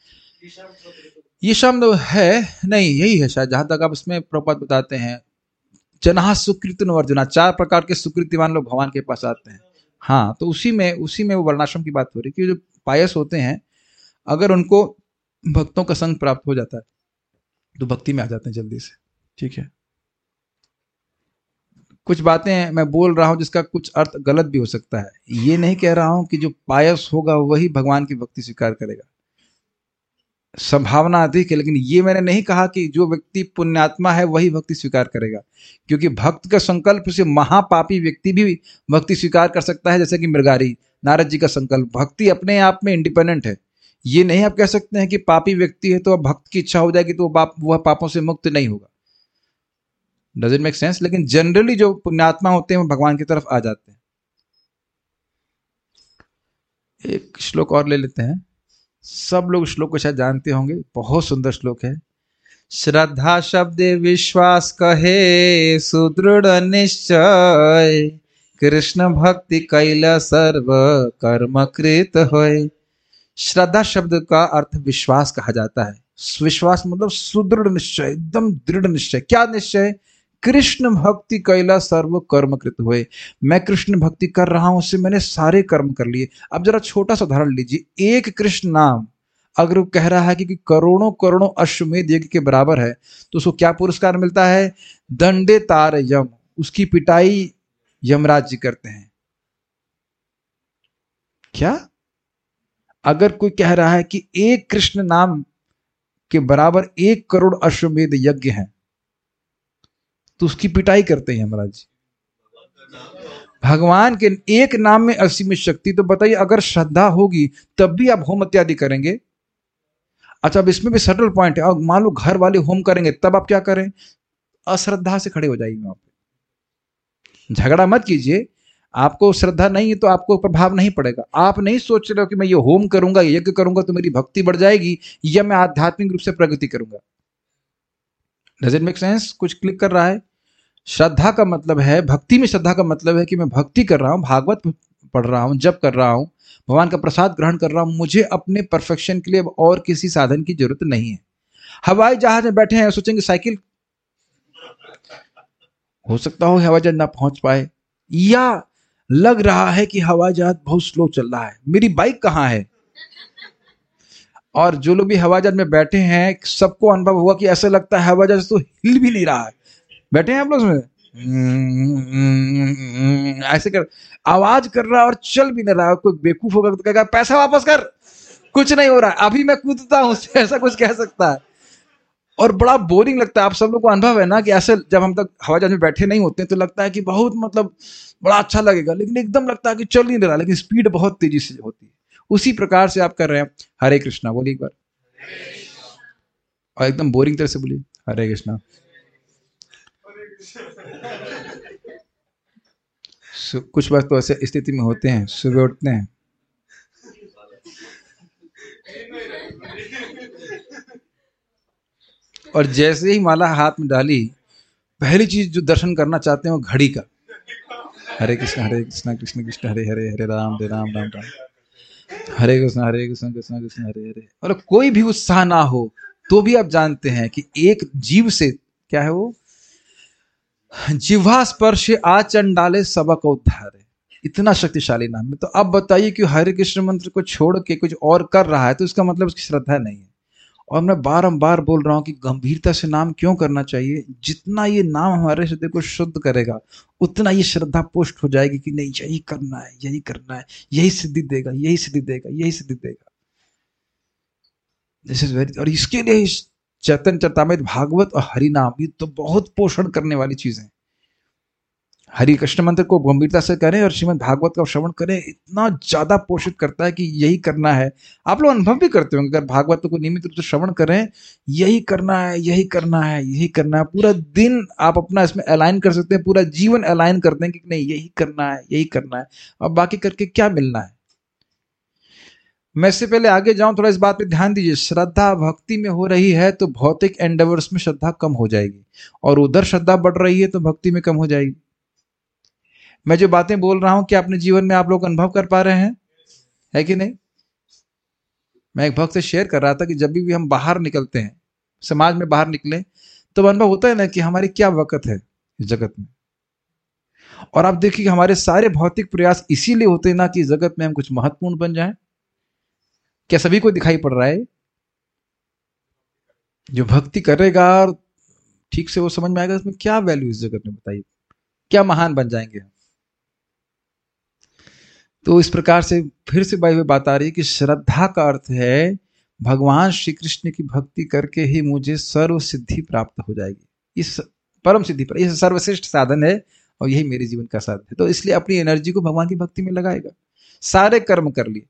ये शब्द है नहीं, यही है शायद जहां तक आप इसमें प्रपात बताते हैं। जना सुकृत अर्जुना, 4 प्रकार के सुकृतिवान लोग भगवान के पास आते हैं। हाँ, तो उसी में वो वर्णाश्रम की बात हो रही है कि जो पायस होते हैं, अगर उनको भक्तों का संग प्राप्त हो जाता है तो भक्ति में आ जाते हैं जल्दी से। ठीक है, कुछ बातें मैं बोल रहा हूं जिसका कुछ अर्थ गलत भी हो सकता है। ये नहीं कह रहा हूं कि जो पायस होगा वही भगवान की भक्ति स्वीकार करेगा, संभावना अधिक है। लेकिन ये मैंने नहीं कहा कि जो व्यक्ति पुण्यात्मा है वही भक्ति स्वीकार करेगा, क्योंकि भक्त का संकल्प से महापापी व्यक्ति भी भक्ति स्वीकार कर सकता है, जैसे कि मृगारी, नारद जी का संकल्प। भक्ति अपने आप में इंडिपेंडेंट है। ये नहीं आप कह सकते हैं कि पापी व्यक्ति है तो अब भक्त की इच्छा हो जाएगी तो वह पापों से मुक्त नहीं होगा। Does it make sense? लेकिन जनरली जो पुण्यात्मा होते हैं वो भगवान की तरफ आ जाते हैं। एक श्लोक और ले लेते हैं। सब लोग श्लोक को शायद जानते होंगे, बहुत सुंदर श्लोक है। श्रद्धा शब्दे विश्वास कहे सुदृढ़ निश्चय, कृष्ण भक्ति कैला सर्व कर्म कृत होय। श्रद्धा शब्द का अर्थ विश्वास कहा जाता है। विश्वास मतलब सुदृढ़ निश्चय, एकदम दृढ़ निश्चय। क्या निश्चय? कृष्ण भक्ति कैला सर्व कर्म कृत हुए। मैं कृष्ण भक्ति कर रहा हूं, उससे मैंने सारे कर्म कर लिए। अब जरा छोटा सा उदाहरण लीजिए, एक कृष्ण नाम अगर वो कह रहा है कि करोड़ों करोड़ों अश्वमेध यज्ञ के बराबर है, तो उसको क्या पुरस्कार मिलता है? दंडे तार यम, उसकी पिटाई यमराज जी करते हैं। क्या? अगर कोई कह रहा है कि एक कृष्ण नाम के बराबर 1 करोड़ अश्वमेध यज्ञ है, तो उसकी पिटाई करते हैं यमराज जी। भगवान के एक नाम में असीमित शक्ति। तो बताइए, अगर श्रद्धा होगी तब भी आप होम इत्यादि करेंगे। अच्छा, अब इसमें भी सटल पॉइंट है। अब मान लो घर वाले होम करेंगे, तब आप क्या करें? अश्रद्धा से खड़े हो जाइए वहां पे। झगड़ा मत कीजिए। आपको श्रद्धा नहीं है तो आपको प्रभाव नहीं पड़ेगा। आप नहीं सोच रहे हो कि मैं ये होम करूंगा, यज्ञ करूंगा तो मेरी भक्ति बढ़ जाएगी या मैं आध्यात्मिक रूप से प्रगति करूंगा। Does it make sense? कुछ क्लिक कर रहा है? श्रद्धा का मतलब है, भक्ति में श्रद्धा का मतलब है कि मैं भक्ति कर रहा हूं, भागवत पढ़ रहा हूं, जप कर रहा हूं, भगवान का प्रसाद ग्रहण कर रहा हूं, मुझे अपने परफेक्शन के लिए अब और किसी साधन की जरूरत नहीं है। हवाई जहाज में बैठे हैं, सोचेंगे साइकिल, हो सकता हो हवाई जहाज ना पहुंच पाए, या लग रहा है कि हवाई जहाज बहुत स्लो चल रहा है, मेरी बाइक कहां है। और जो लोग भी हवाई जहाज में बैठे हैं, सबको अनुभव हुआ कि ऐसा लगता है हवाई जहाज तो हिल भी नहीं रहा है। बैठे हैं आप लोग उसमें, ऐसे कर आवाज कर रहा है और चल भी नहीं रहा है। कोई बेवकूफ होगा तो कहेगा पैसा वापस कर, कुछ नहीं हो रहा है, अभी मैं कूदता हूं, ऐसा कुछ कह सकता है। और बड़ा बोरिंग लगता है। आप सब लोग को अनुभव है ना कि ऐसे जब हम तक हवाई जहाज में बैठे नहीं होते तो लगता है कि बहुत मतलब बड़ा अच्छा लगेगा, लेकिन एकदम लगता है कि चल नहीं रहा, लेकिन स्पीड बहुत तेजी से होती है। उसी प्रकार से आप कर रहे हैं। हरे कृष्णा बोलिए एक बार, और एकदम बोरिंग तरह से बोलिए हरे कृष्णा। कुछ बात तो ऐसे स्थिति में होते हैं, सुबह उठते हैं, और जैसे ही माला हाथ में डाली, पहली चीज जो दर्शन करना चाहते हैं वो घड़ी का। हरे कृष्णा कृष्ण कृष्ण हरे हरे, हरे राम राम राम, हरे कृष्ण कृष्ण कृष्ण हरे हरे। और कोई भी उत्साह ना हो तो भी आप जानते हैं कि एक जीव से, क्या है वो, जिह्वा स्पर्श आचरण डाले सबक उद्धार है। इतना शक्तिशाली नाम है। तो अब बताइए कि हरे कृष्ण मंत्र को छोड़ के कुछ और कर रहा है तो इसका मतलब उसकी श्रद्धा नहीं है। और मैं बारंबार बोल रहा हूं कि गंभीरता से नाम क्यों करना चाहिए। जितना ये नाम हमारे हृदय को शुद्ध करेगा उतना ये श्रद्धा पुष्ट हो जाएगी कि नहीं, यही करना है, यही करना है, यही सिद्धि देगा, यही सिद्धि देगा, यही सिद्धि देगा। दिस इज वेरी, और इसके लिए चैतन्य चरितामृत, भागवत और हरि नाम, ये तो बहुत पोषण करने वाली चीज है। हरि कृष्ण मंत्र को गंभीरता से करें और श्रीमद् भागवत का श्रवण करें, इतना ज्यादा पोषित करता है कि यही करना है। आप लोग अनुभव भी करते होंगे, अगर भागवत को नियमित रूप से श्रवण करें, यही करना है, यही करना है, यही करना है। पूरा दिन आप अपना इसमें अलाइन कर सकते हैं, पूरा जीवन अलाइन करते हैं कि नहीं यही करना है, यही करना है। अब बाकी करके क्या मिलना है। मैं इससे पहले आगे जाऊं, थोड़ा इस बात पे ध्यान दीजिए। श्रद्धा भक्ति में हो रही है तो भौतिक एंडेवर्स में श्रद्धा कम हो जाएगी, और उधर श्रद्धा बढ़ रही है तो भक्ति में कम हो जाएगी। मैं जो बातें बोल रहा हूं, क्या अपने जीवन में आप लोग अनुभव कर पा रहे हैं, है कि नहीं। मैं एक भक्त से शेयर कर रहा था कि जब भी हम बाहर निकलते हैं, समाज में बाहर निकले, तो अनुभव होता है ना कि हमारी क्या वक़्त है इस जगत में। और आप देखिए हमारे सारे भौतिक प्रयास इसीलिए होते हैं ना कि जगत में हम कुछ महत्वपूर्ण बन जाएं। क्या सभी को दिखाई पड़ रहा है? जो भक्ति करेगा और ठीक से वो समझ में आएगा इसमें क्या वैल्यू इस जगत में, बताइए क्या महान बन जाएंगे हम। तो इस प्रकार से फिर से भाई बात आ रही है कि श्रद्धा का अर्थ है भगवान श्री कृष्ण की भक्ति करके ही मुझे सर्व सिद्धि प्राप्त हो जाएगी, इस परम सिद्धि पर, यह सर्वश्रेष्ठ साधन है और यही मेरे जीवन का साधन है। तो इसलिए अपनी एनर्जी को भगवान की भक्ति में लगाएगा, सारे कर्म कर लिए।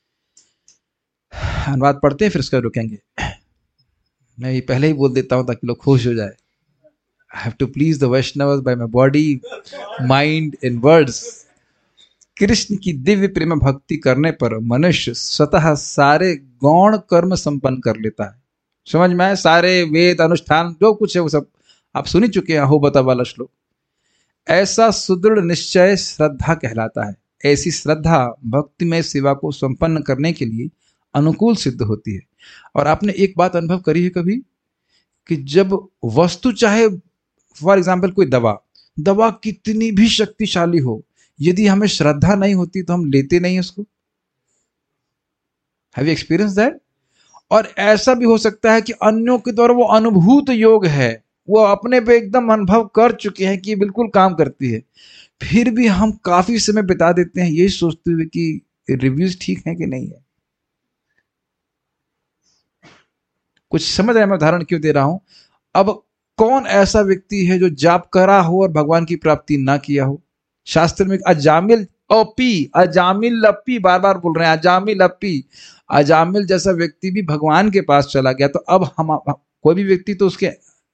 अनुवाद पढ़ते हैं फिर उसका रुकेंगे। मैं ये पहले ही बोल देता हूं ताकि लोग खुश हो जाए। I have to please the Vaishnavas by my body, mind and words. Krishna की दिव्य प्रेम भक्ति करने पर मनुष्य स्वतः सारे गौण कर्म संपन्न कर लेता है। समझ में आए? सारे वेद अनुष्ठान जो कुछ है वो सब आप सुन ही चुके हैं, हो बता वाला श्लोक। ऐसा सुदृढ़ निश्चय श्रद्धा कहलाता है। ऐसी श्रद्धा भक्तिमय सेवा को संपन्न करने के लिए अनुकूल सिद्ध होती है। और आपने एक बात अनुभव करी है कभी कि जब वस्तु, चाहे फॉर एग्जाम्पल कोई दवा कितनी भी शक्तिशाली हो, यदि हमें श्रद्धा नहीं होती तो हम लेते नहीं उसको। Have you experience that? और ऐसा भी हो सकता है कि अन्यों के द्वारा वो अनुभूत योग है, वो अपने पे एकदम अनुभव कर चुके हैं कि ये बिल्कुल काम करती है, फिर भी हम काफी समय बिता देते हैं यही सोचते हुए कि रिव्यूज ठीक है कि नहीं है। कुछ समझ रहे हैं मैं उदाहरण क्यों दे रहा हूं? अब कौन ऐसा व्यक्ति है जो जाप करा हो और भगवान की प्राप्ति ना किया हो? शास्त्र में अजामिल अपी, बार बार बोल रहे हैं अजामिल अपी, अजामिल जैसा व्यक्ति भी भगवान के पास चला गया। तो अब हम कोई भी व्यक्ति तो उसके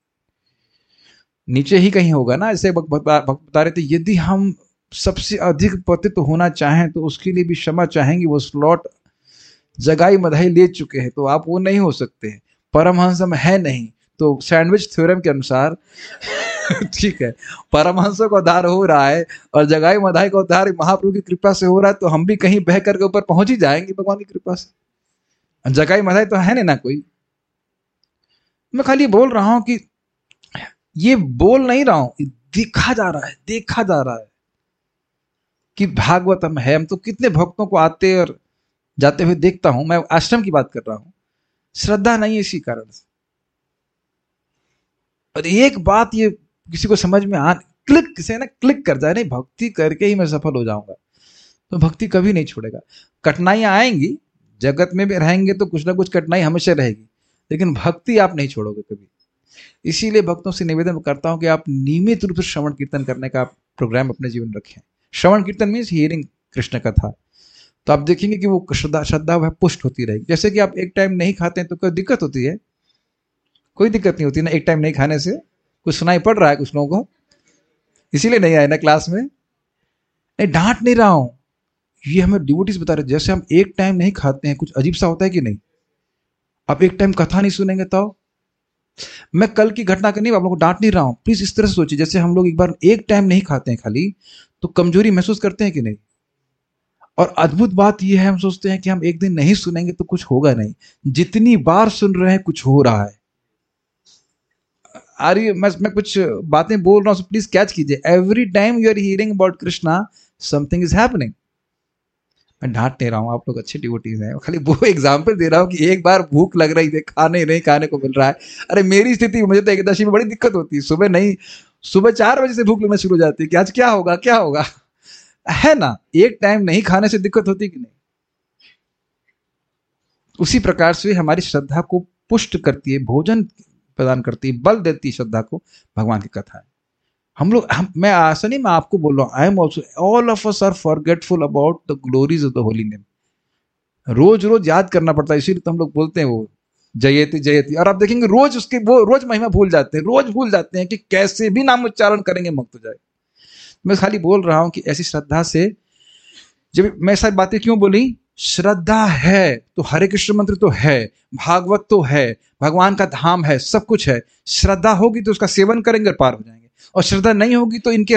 नीचे ही कहीं होगा ना। ऐसे बता रहे थे यदि हम सबसे अधिक पतित होना चाहें तो उसके लिए भी क्षमा चाहेंगे। वो स्लॉट जगाई मधाई ले चुके हैं, तो आप वो नहीं हो सकते। परमहंस हम है नहीं, तो सैंडविच थ्योरम के अनुसार ठीक है, परमहंसों का उद्धार हो रहा है और जगाई मधाई का उद्धार महाप्रभु की कृपा से हो रहा है, तो हम भी कहीं बह करके ऊपर पहुंच ही जाएंगे भगवान की कृपा से। जगाई मधाई तो है नहीं ना कोई। मैं खाली बोल रहा हूं कि ये बोल नहीं रहा हूं, देखा जा रहा है कि भागवत हम है। हम तो कितने भक्तों को आते और जाते हुए देखता हूं। मैं आश्रम की बात कर रहा हूं, श्रद्धा नहीं है इसी कारण से। और एक बात ये किसी को समझ में क्लिक कर जाए, नहीं भक्ति करके ही मैं सफल हो जाऊंगा, तो भक्ति कभी नहीं छोड़ेगा। कठिनाइयां आएंगी, जगत में भी रहेंगे तो कुछ ना कुछ कठिनाई हमेशा रहेगी, लेकिन भक्ति आप नहीं छोड़ोगे कभी। इसीलिए भक्तों से निवेदन करता हूं कि आप नियमित रूप से श्रवण कीर्तन करने का प्रोग्राम अपने जीवन में रखें। श्रवण कीर्तन मीन्स हियरिंग कृष्ण कथा। तो आप देखेंगे कि वो श्रद्धा वह पुष्ट होती रहेगी। जैसे कि आप एक टाइम नहीं खाते हैं तो कोई दिक्कत होती है? कोई दिक्कत नहीं होती ना एक टाइम नहीं खाने से। कुछ सुनाई पड़ रहा है कुछ लोगों को, इसीलिए नहीं आए ना क्लास में। नहीं, डांट नहीं रहा हूं, ये हमें डिवोटीज बता रहे। जैसे हम एक टाइम नहीं खाते हैं, कुछ अजीब सा होता है कि नहीं? आप एक टाइम कथा नहीं सुनेंगे तो मैं कल की घटना के नहीं, आप लोगों को डांट नहीं रहा हूं। प्लीज इस तरह से सोचिए, जैसे हम लोग एक बार एक टाइम नहीं खाते हैं खाली, तो कमजोरी महसूस करते हैं कि नहीं? और अद्भुत बात यह है, हम सोचते हैं कि हम एक दिन नहीं सुनेंगे तो कुछ होगा नहीं। जितनी बार सुन रहे हैं कुछ हो रहा है। मैं कुछ बातें बोल रहा हूं, प्लीज कैच कीजिए। Every time you are hearing about Krishna, something is happening. मैं डांट नहीं रहा हूं, आप लोग अच्छे डिवोटीज हैं, खाली वो एग्जांपल दे रहा हूं कि एक बार भूख लग रही थी, खाने नहीं खाने को मिल रहा है। अरे मेरी स्थिति, मुझे तो एकदशी में बड़ी दिक्कत होती है। सुबह 4 बजे से भूख लगना शुरू हो जाती है कि आज क्या होगा है ना। एक टाइम नहीं खाने से दिक्कत होती कि नहीं? उसी प्रकार से हमारी श्रद्धा को पुष्ट करती है, भोजन प्रदान करती है, बल देती है श्रद्धा को भगवान की कथा है। मैं ऐसा नहीं, मैं आपको बोल रहा हूं, I am also, all of us are forgetful about the glories of the holy name. रोज याद करना पड़ता है, इसीलिए तो हम लोग बोलते हैं वो जयति। और आप देखेंगे वो रोज महिमा भूल जाते हैं कि कैसे भी नाम उच्चारण करेंगे मुक्त हो जाए। मैं खाली बोल रहा हूं कि ऐसी श्रद्धा से, जब मैं सारी बातें क्यों बोली, श्रद्धा है तो हरे कृष्ण मंत्र तो है, भागवत तो है, भगवान का धाम है, सब कुछ है। श्रद्धा होगी तो उसका सेवन करेंगे और पार हो जाएंगे, और श्रद्धा नहीं होगी तो इनके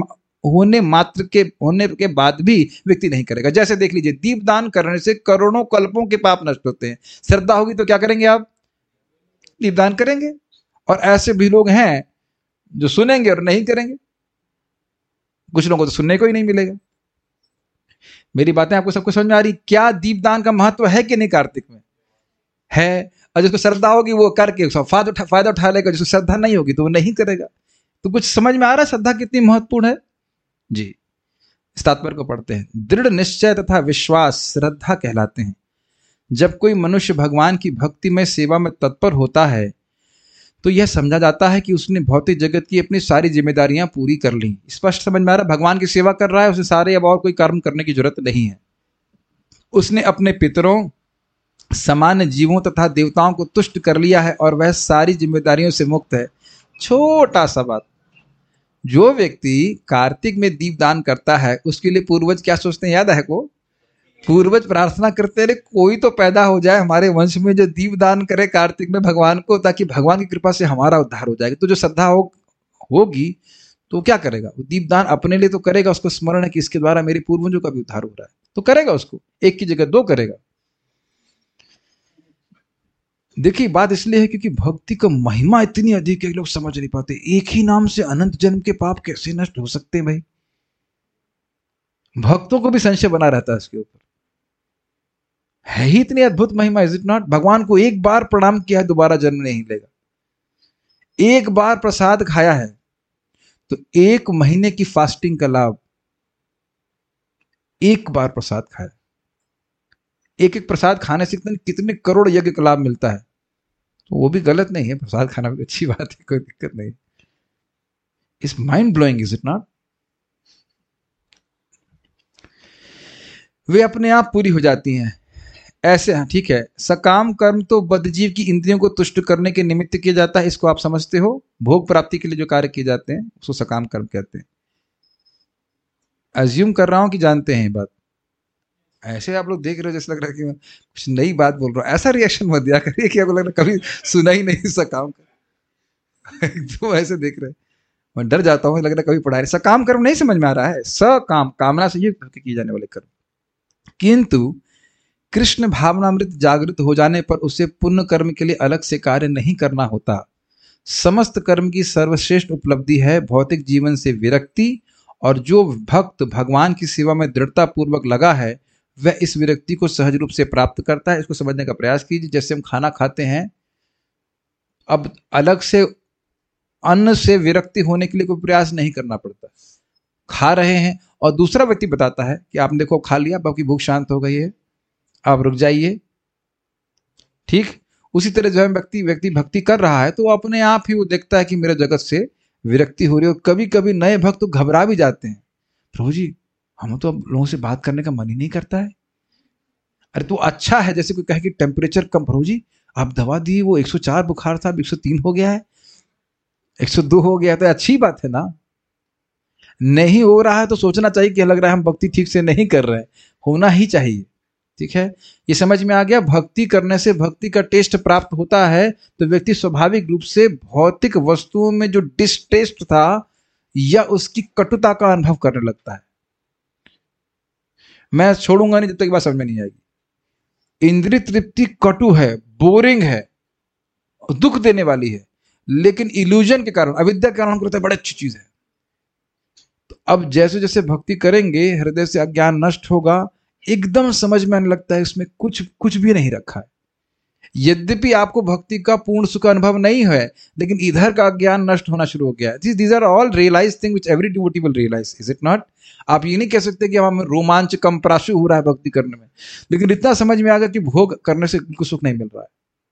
होने के बाद भी व्यक्ति नहीं करेगा। जैसे देख लीजिए, दीपदान करने से करोड़ों कल्पों के पाप नष्ट होते हैं। श्रद्धा होगी तो क्या करेंगे आप? दीपदान करेंगे। और ऐसे भी लोग हैं जो सुनेंगे और नहीं करेंगे। कुछ लोगों को तो सुनने को ही नहीं मिलेगा। मेरी बातें आपको सबको समझ में आ रही? क्या दीपदान का महत्व है कि नहीं? कार्तिक में है। और जिसको श्रद्धा होगी वो करके फायदा उठा लेगा, जिसको श्रद्धा नहीं होगी तो वो नहीं करेगा। तो कुछ समझ में आ रहा है श्रद्धा कितनी महत्वपूर्ण है जी। इस तात्पर्य को पढ़ते हैं। दृढ़ निश्चय तथा विश्वास श्रद्धा कहलाते हैं। जब कोई मनुष्य भगवान की भक्तिमय सेवा में तत्पर होता है तो यह समझा जाता है कि उसने भौतिक जगत की अपनी सारी जिम्मेदारियां पूरी कर ली। स्पष्ट समझ में आ रहा है, भगवान की सेवा कर रहा है, उसे सारे अब और कोई कर्म करने की जरूरत नहीं है। उसने अपने पितरों, सामान्य जीवों तथा देवताओं को तुष्ट कर लिया है और वह सारी जिम्मेदारियों से मुक्त है। छोटा सा बात, जो व्यक्ति कार्तिक में दीपदान करता है उसके लिए पूर्वज क्या सोचते हैं, याद है को? पूर्वज प्रार्थना करते रहे कोई तो पैदा हो जाए हमारे वंश में जो दीपदान करे कार्तिक में भगवान को, ताकि भगवान की कृपा से हमारा उद्धार हो जाएगा। तो जो श्रद्धा होगी तो क्या करेगा, वो दीपदान अपने लिए तो करेगा, उसको स्मरण है कि इसके द्वारा मेरे पूर्वजों का भी उद्धार हो रहा है, तो करेगा उसको, एक की जगह दो करेगा। देखिए बात इसलिए है क्योंकि भक्ति का महिमा इतनी अधिक है, लोग समझ नहीं पाते। एक ही नाम से अनंत जन्म के पाप कैसे नष्ट हो सकते हैं भाई? भक्तों को भी संशय बना रहता है इसके ऊपर। है ही इतनी अद्भुत महिमा, इज इट नॉट? भगवान को एक बार प्रणाम किया है, दोबारा जन्म नहीं लेगा। एक बार प्रसाद खाया है तो 1 महीने की फास्टिंग का लाभ। एक बार प्रसाद खाया, एक एक प्रसाद खाने से कितने करोड़ यज्ञ का लाभ मिलता है। तो वो भी गलत नहीं है, प्रसाद खाना भी अच्छी बात है, कोई दिक्कत नहीं। Is mind blowing, is it not? वे अपने आप पूरी हो जाती हैं ऐसे। हाँ ठीक है, सकाम कर्म तो बद्धजीव की इंद्रियों को तुष्ट करने के निमित्त किया जाता है, इसको आप समझते हो। भोग प्राप्ति के लिए जो कार्य किए जाते हैं उसको सकाम कर्म कहते हैं। अज्यूम कर रहा हूं कि जानते हैं ये बात। ऐसे आप लोग देख रहे हो जैसे लग रहा है कि मैं कुछ नई बात बोल रहा हूं। ऐसा रिएक्शन मत दिया करिए कि आपको लग रहा है कभी सुना ही नहीं सकाम कर्म। तो ऐसे देख रहे हैं, मैं डर जाता हूं, लग रहा है कभी पढ़ा रहे। सकाम कर्म नहीं समझ में आ रहा है। सकाम, कामना से युक्त किए जाने वाले कर्म। किंतु कृष्ण भावनामृत जागृत हो जाने पर उसे पुण्य कर्म के लिए अलग से कार्य नहीं करना होता। समस्त कर्म की सर्वश्रेष्ठ उपलब्धि है भौतिक जीवन से विरक्ति, और जो भक्त भगवान की सेवा में दृढ़ता पूर्वक लगा है वह इस विरक्ति को सहज रूप से प्राप्त करता है। इसको समझने का प्रयास कीजिए। जैसे हम खाना खाते हैं, अब अलग से अन्न से विरक्ति होने के लिए कोई प्रयास नहीं करना पड़ता। खा रहे हैं और दूसरा व्यक्ति बताता है कि आपने देखो खा लिया, अब आपकी भूख शांत हो गई है, आप रुक जाइए। ठीक उसी तरह जो है व्यक्ति भक्ति कर रहा है तो अपने आप ही वो देखता है कि मेरे जगत से विरक्ति हो रही है। कभी कभी नए भक्त तो घबरा भी जाते हैं, प्रभु जी हम तो अब लोगों से बात करने का मन ही नहीं करता है। अरे तो अच्छा है, जैसे कोई कहे कि टेम्परेचर कम, प्रभु जी आप दवा दी, वो 104 बुखार था, 103 हो गया है, 102 हो गया, तो अच्छी बात है ना। नहीं हो रहा है तो सोचना चाहिए कि लग रहा है हम भक्ति ठीक से नहीं कर रहे हैं, होना ही चाहिए। ठीक है, ये समझ में आ गया। भक्ति करने से भक्ति का टेस्ट प्राप्त होता है तो व्यक्ति स्वाभाविक रूप से भौतिक वस्तुओं में जो डिस्टेस्ट था या उसकी कटुता का अनुभव करने लगता है। मैं छोड़ूंगा नहीं जब तक बात समझ में नहीं आएगी। इंद्रिय तृप्ति कटु है, बोरिंग है, दुख देने वाली है, लेकिन इल्यूजन के कारण, अविद्या के कारण करते बड़ी अच्छी चीज है। तो अब जैसे जैसे भक्ति करेंगे हृदय से अज्ञान नष्ट होगा, एकदम समझ में आने लगता है इसमें कुछ भी नहीं रखा है। यद्यपि आपको भक्ति का पूर्ण सुख अनुभव नहीं है, लेकिन इधर का ज्ञान नष्ट होना शुरू हो गया है। These are all realize thing which every devotee will realize, is it not? आप ये नहीं कह सकते कि हम रोमांच कंप्राशु हो रहा है भक्ति करने में, लेकिन इतना समझ में आ गया कि भोग करने से उनको सुख नहीं मिल रहा है।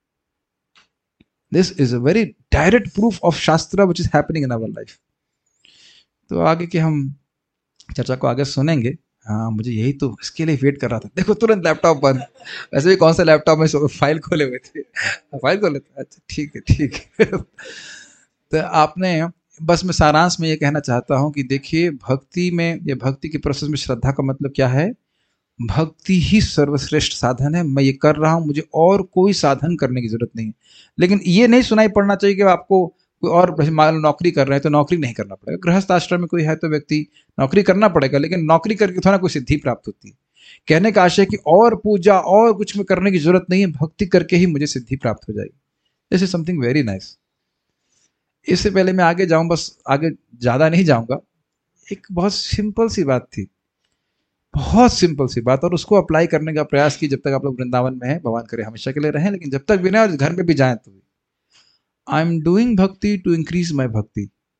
This is a very direct proof of shastra which is happening in our life. तो आगे की हम चर्चा को आगे सुनेंगे। हाँ मुझे यही तो इसके लिए वेट कर रहा था। देखो तुरंत लैपटॉप बंद। वैसे भी कौन सा लैपटॉप में फाइल खोले हुए थे, फाइल खोले थे। अच्छा ठीक है। तो आपने बस मैं सारांश में ये कहना चाहता हूँ कि देखिए भक्ति में, ये भक्ति के प्रोसेस में श्रद्धा का मतलब क्या है? भक्ति ही सर्वश्रेष्ठ साधन है। मैं ये कर रहा हूँ, मुझे और कोई साधन करने की जरूरत नहीं है। लेकिन ये नहीं सुनाई पड़ना चाहिए कि आपको कोई और, मान लो नौकरी कर रहे हैं तो नौकरी नहीं करना पड़ेगा। गृहस्थ आश्रम में कोई है तो व्यक्ति नौकरी करना पड़ेगा, लेकिन नौकरी करके थोड़ा कोई सिद्धि प्राप्त होती है। कहने का आशय कि और पूजा और कुछ में करने की जरूरत नहीं है, भक्ति करके ही मुझे सिद्धि प्राप्त हो जाएगी। This is something very nice. इससे पहले मैं आगे जाऊं, बस आगे ज्यादा नहीं जाऊंगा, एक बहुत सिंपल सी बात थी, बहुत सिंपल सी बात, और उसको अप्लाई करने का प्रयास की। जब तक आप लोग वृंदावन में हैं, भगवान करे हमेशा के लिए रहें, लेकिन जब तक भी ना और घर में भी जाएं तो, I am doing bhakti to increase my bhakti.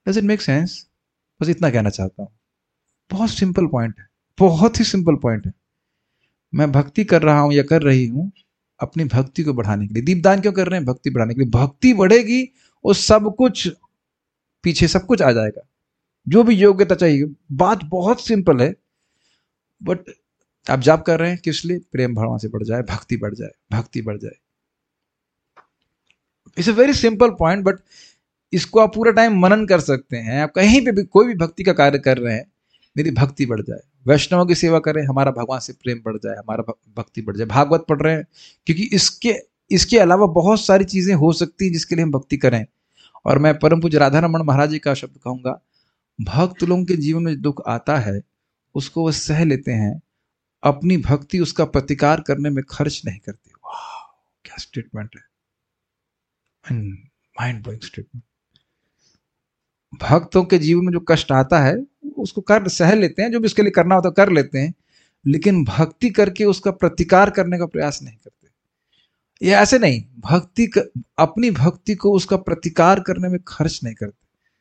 Does it make sense? बस इतना कहना चाहता हूँ। बहुत सिंपल पॉइंट है, बहुत ही सिंपल पॉइंट है। मैं भक्ति कर रहा हूं या कर रही हूं अपनी भक्ति को बढ़ाने के लिए। दीपदान क्यों कर रहे हैं? भक्ति बढ़ाने के लिए। भक्ति बढ़ेगी वो सब कुछ पीछे सब कुछ आ जाएगा, जो भी योग्यता चाहिए। बात बहुत सिंपल है, बट आप जाप कर रहे हैं किस लिए? प्रेम भावना से बढ़ जाए, भक्ति बढ़ जाए, भक्ति बढ़ जाए। It's a very simple point, but इसको आप पूरा टाइम मनन कर सकते हैं। आप कहीं पे भी कोई भी भक्ति का कार्य कर रहे हैं, मेरी भक्ति बढ़ जाए, वैष्णवों की सेवा करें, हमारा भगवान से प्रेम बढ़ जाए, हमारा भक्ति बढ़ जाए। भागवत पढ़ रहे हैं, क्योंकि इसके अलावा बहुत सारी चीजें हो सकती हैं जिसके लिए हम भक्ति करें। और मैं परम पूज्य राधा रमन महाराज जी का शब्द कहूंगा, भक्त लोगों के जीवन में दुख आता है उसको वो सह लेते हैं, अपनी भक्ति उसका प्रतिकार करने में खर्च नहीं करते। वाह, क्या स्टेटमेंट है, माइंड ब्लोइंग स्टेटमेंट। भक्तों के जीवन में जो कष्ट आता है उसको कर सह लेते हैं, जो भी उसके लिए करना होता है कर लेते हैं, लेकिन भक्ति करके उसका प्रतिकार करने का प्रयास नहीं करते। ये ऐसे नहीं, अपनी भक्ति को उसका प्रतिकार करने में खर्च नहीं करते।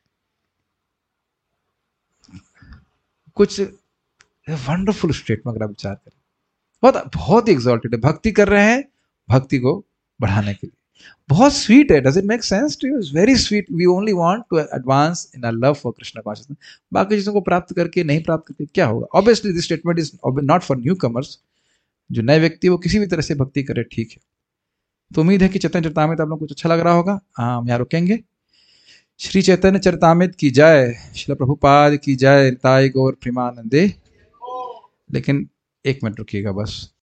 कुछ वंडरफुल स्टेटमेंट अगर आप विचार करें, बहुत बहुत एग्जॉल्टेड है। भक्ति कर रहे हैं भक्ति को बढ़ाने के लिए। बहुत स्वीट है। Does it make sense to you? It's very sweet. We only want to advance in our love for Krishna consciousness. बाकी चीजों को प्राप्त करके नहीं प्राप्त करके क्या होगा? Obviously this statement is not for newcomers. जो नए व्यक्ति वो किसी भी तरह से भक्ति करे, ठीक है। तो उम्मीद है कि चैतन्य चरितामृत आप लोग कुछ अच्छा लग रहा होगा। हम यहाँ रुकेंगे। श्री चैतन्य चरितामृत की जय, श्रील प्रभुपाद की जय, निताई गौर प्रेमानंदे। लेकिन एक मिनट रुकिएगा बस।